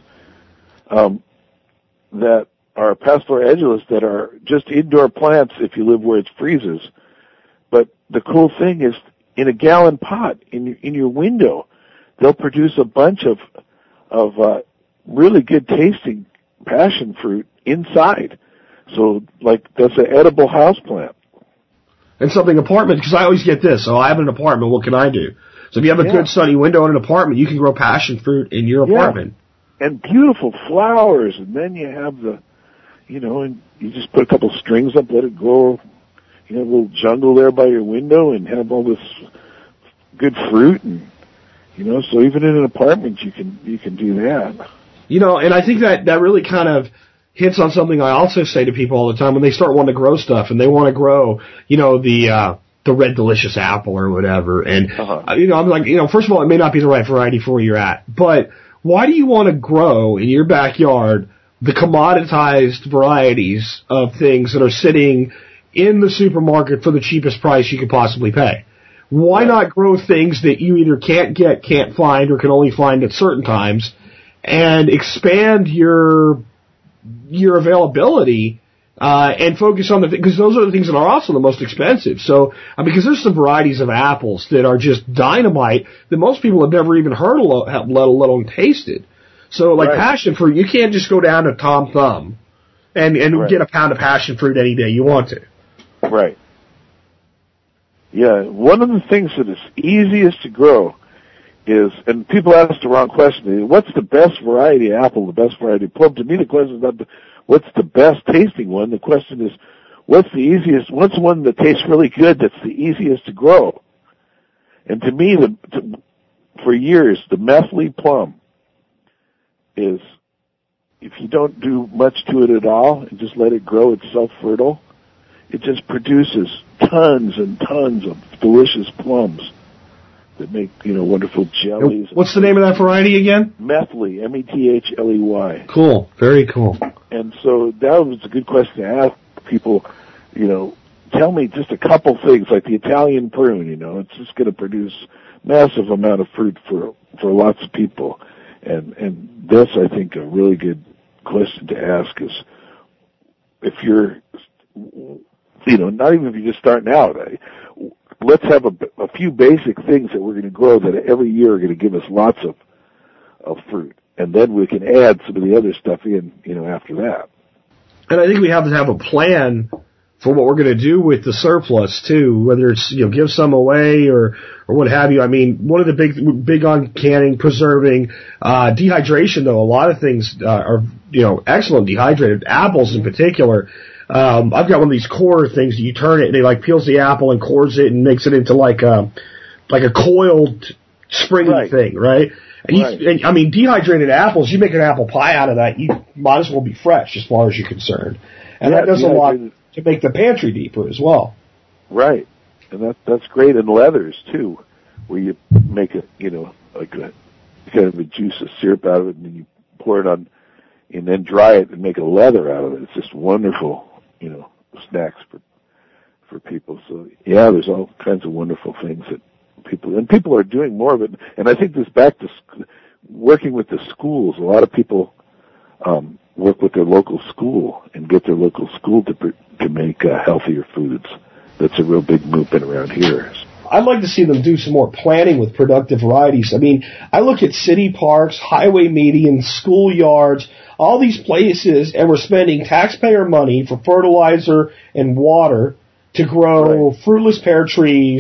that are Pastor edulis that are just indoor plants if you live where it freezes. But the cool thing is, in a gallon pot in your window, they'll produce a bunch of really good tasting passion fruit inside. So, that's an edible house plant. And something apartment, because I always get this. So I have an apartment. What can I do? So if you have a good sunny window in an apartment, you can grow passion fruit in your apartment. And beautiful flowers. And then you have and you just put a couple strings up, let it grow. You have a little jungle there by your window and have all this good fruit. And, so even in an apartment, you can do that. And I think that really kind of hits on something I also say to people all the time when they start wanting to grow stuff and they want to grow, the Red Delicious apple or whatever. And, I'm like, first of all, it may not be the right variety for where you're at, but why do you want to grow in your backyard the commoditized varieties of things that are sitting in the supermarket for the cheapest price you could possibly pay? Why not grow things that you either can't get, can't find, or can only find at certain times and expand your availability, and focus on because those are the things that are also the most expensive. So, because there's some varieties of apples that are just dynamite that most people have never even heard of, let alone tasted. So, passion fruit, you can't just go down to Tom Thumb and get a pound of passion fruit any day you want to. Right. Yeah, one of the things that is easiest to grow is, and people ask the wrong question, what's the best variety of apple, the best variety of plum? To me, the question is not what's the best tasting one. The question is, what's one that tastes really good that's the easiest to grow? And to me, for years, the Methley plum is, if you don't do much to it at all and just let it grow, it's self-fertile, it just produces tons and tons of delicious plums that make, wonderful jellies. What's the name of that variety again? Methley, Methley. Cool, very cool. And so that was a good question to ask people, tell me just a couple things, like the Italian prune, it's just going to produce massive amount of fruit for lots of people. And this, I think, a really good question to ask is, if you're, not even if you're just starting out, let's have a few basic things that we're going to grow that every year are going to give us lots of fruit. And then we can add some of the other stuff in, after that. And I think we have to have a plan for what we're going to do with the surplus too, whether it's, give some away or what have you. I mean, one of the big on canning, preserving, dehydration though. A lot of things are, excellent dehydrated. Apples in particular. I've got one of these core things that you turn it and it peels the apple and cores it and makes it into like a coiled springy thing, right? And dehydrated apples, you make an apple pie out of that, you might as well be fresh as far as you're concerned. And that does a lot to make the pantry deeper as well. Right. And that's great in leathers too, where you make it, like a kind of a juice of syrup out of it and then you pour it on and then dry it and make a leather out of it. It's just wonderful, snacks for people. So yeah, there's all kinds of wonderful things that people are doing more of it. And I think this back to working with the schools. A lot of people work with their local school and get their local school to make healthier foods. That's a real big movement around here. I'd like to see them do some more planting with productive varieties. I mean, I look at city parks, highway medians, schoolyards, all these Places, and we're spending taxpayer money for fertilizer and water to grow fruitless pear trees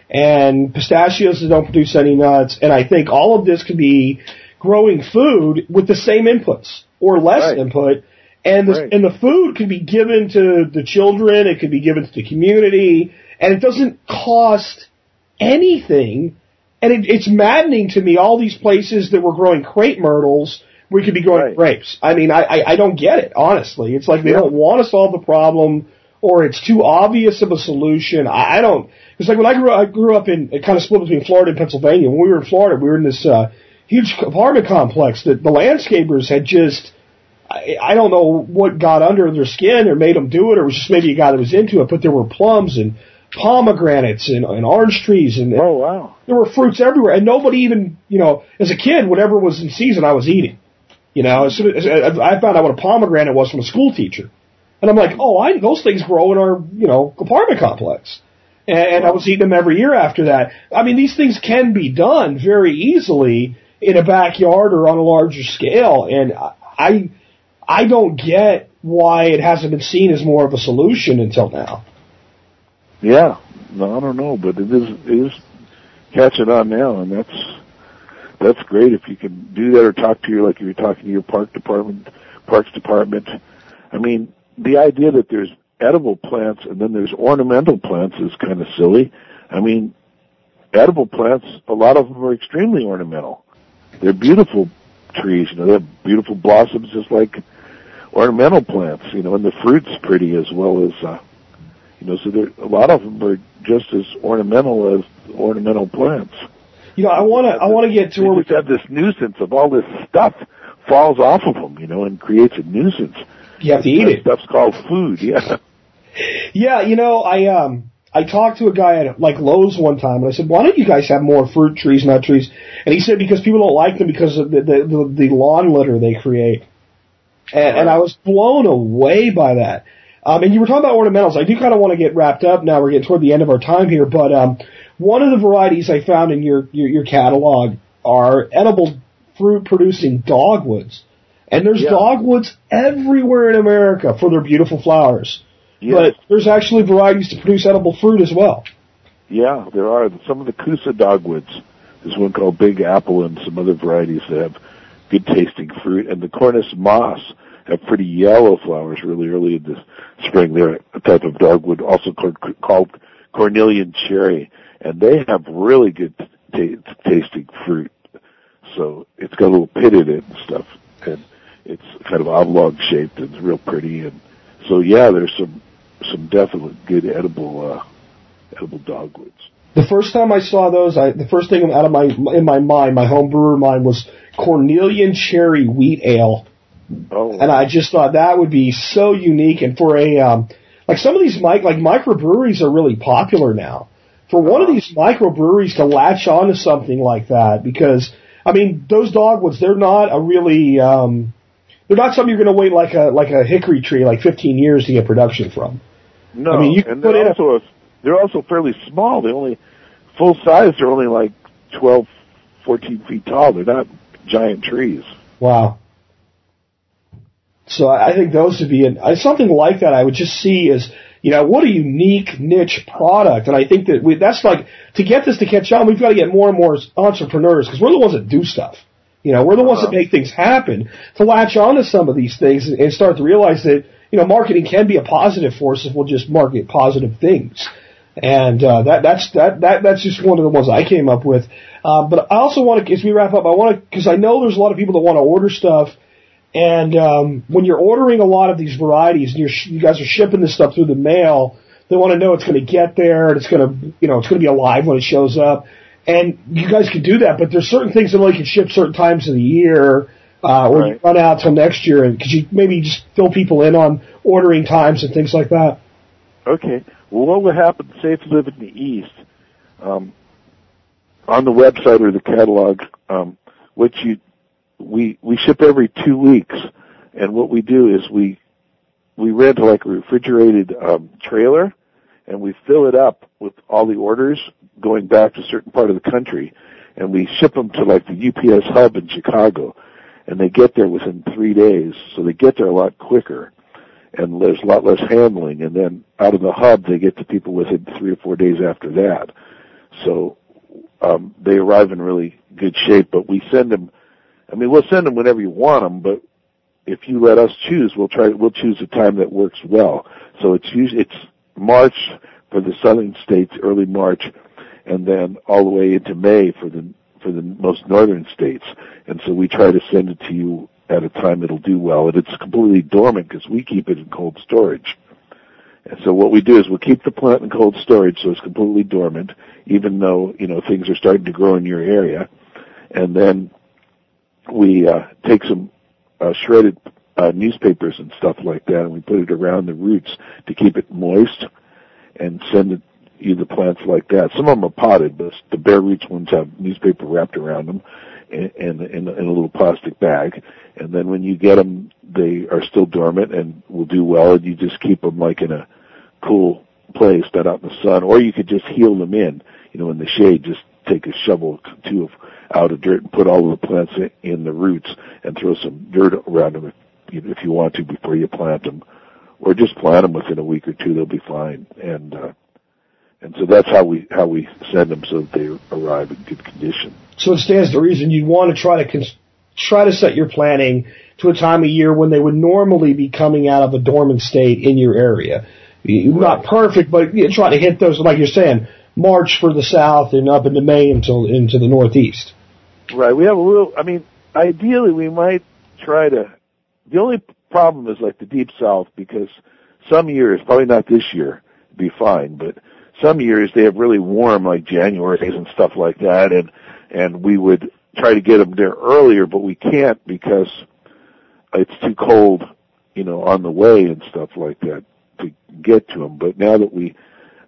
and pistachios that don't produce any nuts. And I think all of this could be growing food with the same inputs or less input. And the food can be given to the children. It can be given to the community. And it doesn't cost anything. And it's maddening to me, all these places that were growing crepe myrtles, we could be growing grapes. I mean, I don't get it, honestly. It's like they don't want to solve the problem, or it's too obvious of a solution. I don't. It's like when I grew up in, it kind of split between Florida and Pennsylvania. When we were in Florida, we were in this huge apartment complex that the landscapers had just, I don't know what got under their skin or made them do it, or it was just maybe a guy that was into it, but there were plums and pomegranates and orange trees, and oh wow, there were fruits everywhere, and nobody even, as a kid, whatever was in season, I was eating. As soon as I found out what a pomegranate was from a school teacher, and I'm like, those things grow in our apartment complex, and I was eating them every year after that. I mean, these things can be done very easily in a backyard or on a larger scale, and I don't get why it hasn't been seen as more of a solution until now. Yeah, no, I don't know, but it is catching on now, and that's great if you can do that, or talk to like if you're talking to your parks department. I mean, the idea that there's edible plants and then there's ornamental plants is kind of silly. I mean, edible plants, a lot of them are extremely ornamental. They're beautiful trees, they have beautiful blossoms just like ornamental plants, and the fruit's pretty as well as, so a lot of them are just as ornamental as ornamental plants. I want to get to where we have this nuisance of all this stuff falls off of them, and creates a nuisance. You have to eat it. Stuff's called food, yeah. Yeah, I talked to a guy at like Lowe's one time, and I said, "Why don't you guys have more fruit trees, nut trees?" And he said, "Because people don't like them because of the lawn litter they create." And I was blown away by that. And you were talking about ornamentals. I do kind of want to get wrapped up now. We're getting toward the end of our time here, but one of the varieties I found in your catalog are edible fruit-producing dogwoods. And there's dogwoods everywhere in America for their beautiful flowers. Yes. But there's actually varieties to produce edible fruit as well. Yeah, there are. Some of the Coosa dogwoods. There's one called Big Apple and some other varieties that have good-tasting fruit. And the Cornus moss have pretty yellow flowers really early in the spring. They're a type of dogwood also called Cornelian cherry. And they have really good tasting fruit. So it's got a little pit in it and stuff. And it's kind of oblong-shaped and it's real pretty. And so, yeah, there's some definite good edible dogwoods. The first time I saw those, the first thing in my mind, my home brewer mind, was Cornelian cherry wheat ale. Oh. And I just thought that would be so unique. And for like some of these microbreweries are really popular now. For one of these microbreweries to latch onto something like that, because I mean those dogwoods, they're not a really they're not something you're going to wait like a hickory tree like 15 years to get production from. No, I mean, you and they're also fairly small. They only full size. They're only like 12, 14 feet tall. They're not giant trees. Wow. So I think those would be something like that. I would just see as what a unique niche product, and I think that that's like to get this to catch on. We've got to get more and more entrepreneurs because we're the ones that do stuff. We're the ones that make things happen, to latch on to some of these things and start to realize that, marketing can be a positive force if we'll just market positive things. And that's just one of the ones I came up with. But I also want to, as we wrap up, because I know there's a lot of people that want to order stuff. And when you're ordering a lot of these varieties and you guys are shipping this stuff through the mail, they want to know it's going to get there and it's going to, it's going to be alive when it shows up. And you guys can do that, but there's certain things that only can ship certain times of the year, or you run out till next year, and could you maybe just fill people in on ordering times and things like that? Okay. Well, what would happen, say if you live in the East, on the website or the catalog, we ship every 2 weeks, and what we do is we rent like a refrigerated trailer, and we fill it up with all the orders going back to a certain part of the country, and we ship them to like the UPS hub in Chicago, and they get there within 3 days, so they get there a lot quicker, and there's a lot less handling, and then out of the hub they get to people within 3 or 4 days after that. So they arrive in really good shape, but we send them, we'll send them whenever you want them, but if you let us choose, we'll choose a time that works well. So it's March for the southern states, early March, and then all the way into May for the most northern states. And so we try to send it to you at a time that'll do well. And it's completely dormant because we keep it in cold storage. And so what we do is we'll keep the plant in cold storage so it's completely dormant, even though, things are starting to grow in your area. And then we take some shredded newspapers and stuff like that, and we put it around the roots to keep it moist and send you the plants like that. Some of them are potted, but the bare roots ones have newspaper wrapped around them in a little plastic bag. And then when you get them, they are still dormant and will do well, and you just keep them like in a cool place, not out in the sun. Or you could just heel them in the shade. Just take a shovel or two out of dirt and put all of the plants in the roots and throw some dirt around them if you want to before you plant them. Or just plant them within a week or two, they'll be fine. And so that's how we send them so that they arrive in good condition. So it stands to reason you'd want to try to set your planting to a time of year when they would normally be coming out of a dormant state in your area. Not perfect, but you try to hit those, like you're saying, March for the south and up into May until into the northeast. Right. We have a little, ideally we might try to, the only problem is like the deep south, because some years, probably not this year, be fine, but some years they have really warm, like Januaries and stuff like that, and we would try to get them there earlier, but we can't because it's too cold, on the way and stuff like that to get to them. But now that we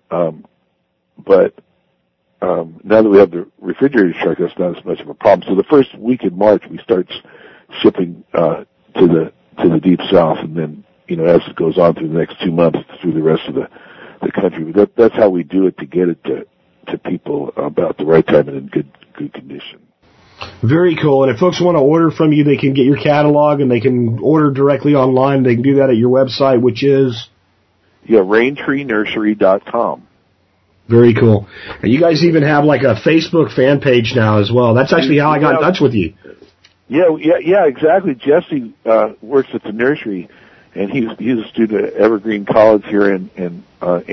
have the refrigerator truck, that's not as much of a problem. So the first week in March we start shipping to the deep south, and then as it goes on through the next 2 months through the rest of the country. But that's how we do it to get it to people about the right time and in good condition. Very cool. And if folks want to order from you, they can get your catalog and they can order directly online. They can do that at your website, which is? Yeah, RainTreeNursery.com. Very cool. And you guys even have like a Facebook fan page now as well. That's actually how I got in touch with you. Yeah, exactly. Jesse works at the nursery, and he's a student at Evergreen College here in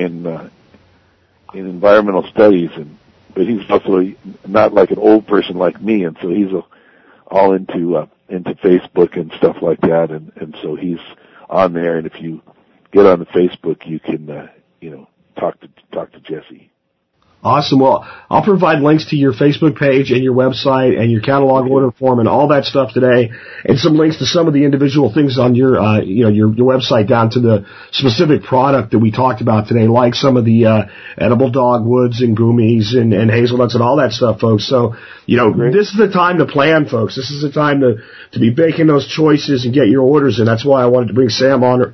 environmental studies, but he's also not like an old person like me, and so he's all into Facebook and stuff like that, and so he's on there. And if you get on the Facebook, you can talk to Jesse. Awesome. Well, I'll provide links to your Facebook page and your website and your catalog order form and all that stuff today, and some links to some of the individual things on your website down to the specific product that we talked about today, like some of the edible dogwoods and gummies and hazelnuts and all that stuff, folks. So, this is the time to plan, folks. This is the time to be making those choices and get your orders in. That's why I wanted to bring Sam on,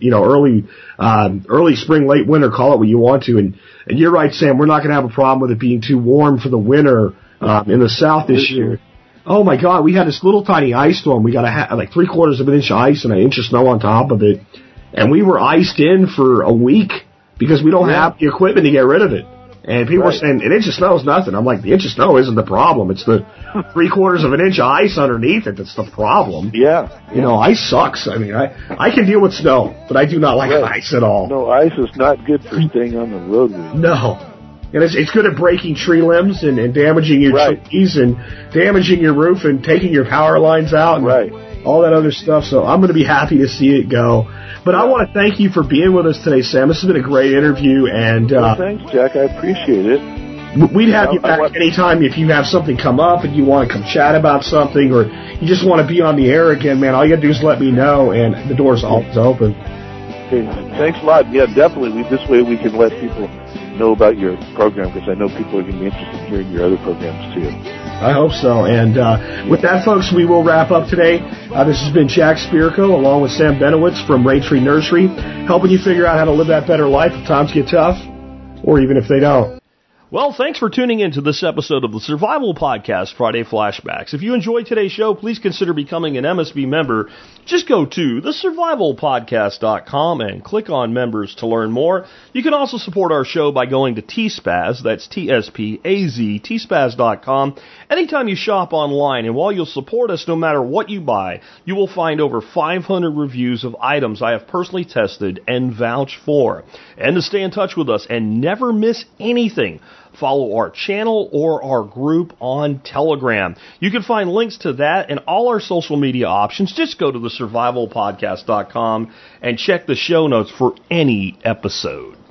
early spring, late winter, call it what you want to. And you're right, Sam, we're not going to have a problem with it being too warm for the winter in the south this year. Oh, my God, we had this little tiny ice storm. We got like 3/4 of an inch of ice and an inch of snow on top of it. And we were iced in for a week because we don't have the equipment to get rid of it. And people were saying, an inch of snow is nothing. I'm like, the inch of snow isn't the problem. It's the 3/4 of an inch of ice underneath it that's the problem. Yeah. Ice sucks. I can deal with snow, but I do not like ice at all. No, ice is not good for staying on the roadway. No. And it's good at breaking tree limbs and damaging your trees and damaging your roof and taking your power lines out and all that other stuff. So I'm going to be happy to see it go. But I want to thank you for being with us today, Sam. This has been a great interview. And thanks, Jack. I appreciate it. We'd have you back anytime if you have something come up and you want to come chat about something or you just want to be on the air again, man. All you got to do is let me know, and the door's always open. Okay, thanks a lot. Yeah, definitely. This way we can let people know about your program, because I know people are going to be interested in hearing your other programs too. I hope so. And with that, folks, we will wrap up today. This has been Jack Spirko along with Sam Benowitz from Raintree Nursery, helping you figure out how to live that better life if times get tough, or even if they don't. Well, thanks for tuning in to this episode of the Survival Podcast Friday Flashbacks. If you enjoyed today's show, please consider becoming an MSB member. Just go to thesurvivalpodcast.com and click on members to learn more. You can also support our show by going to TSPAZ, that's T-S-P-A-Z, tspaz.com, anytime you shop online. And while you'll support us no matter what you buy, you will find over 500 reviews of items I have personally tested and vouched for. And to stay in touch with us and never miss anything, follow our channel or our group on Telegram. You can find links to that and all our social media options. Just go to thesurvivalpodcast.com and check the show notes for any episode.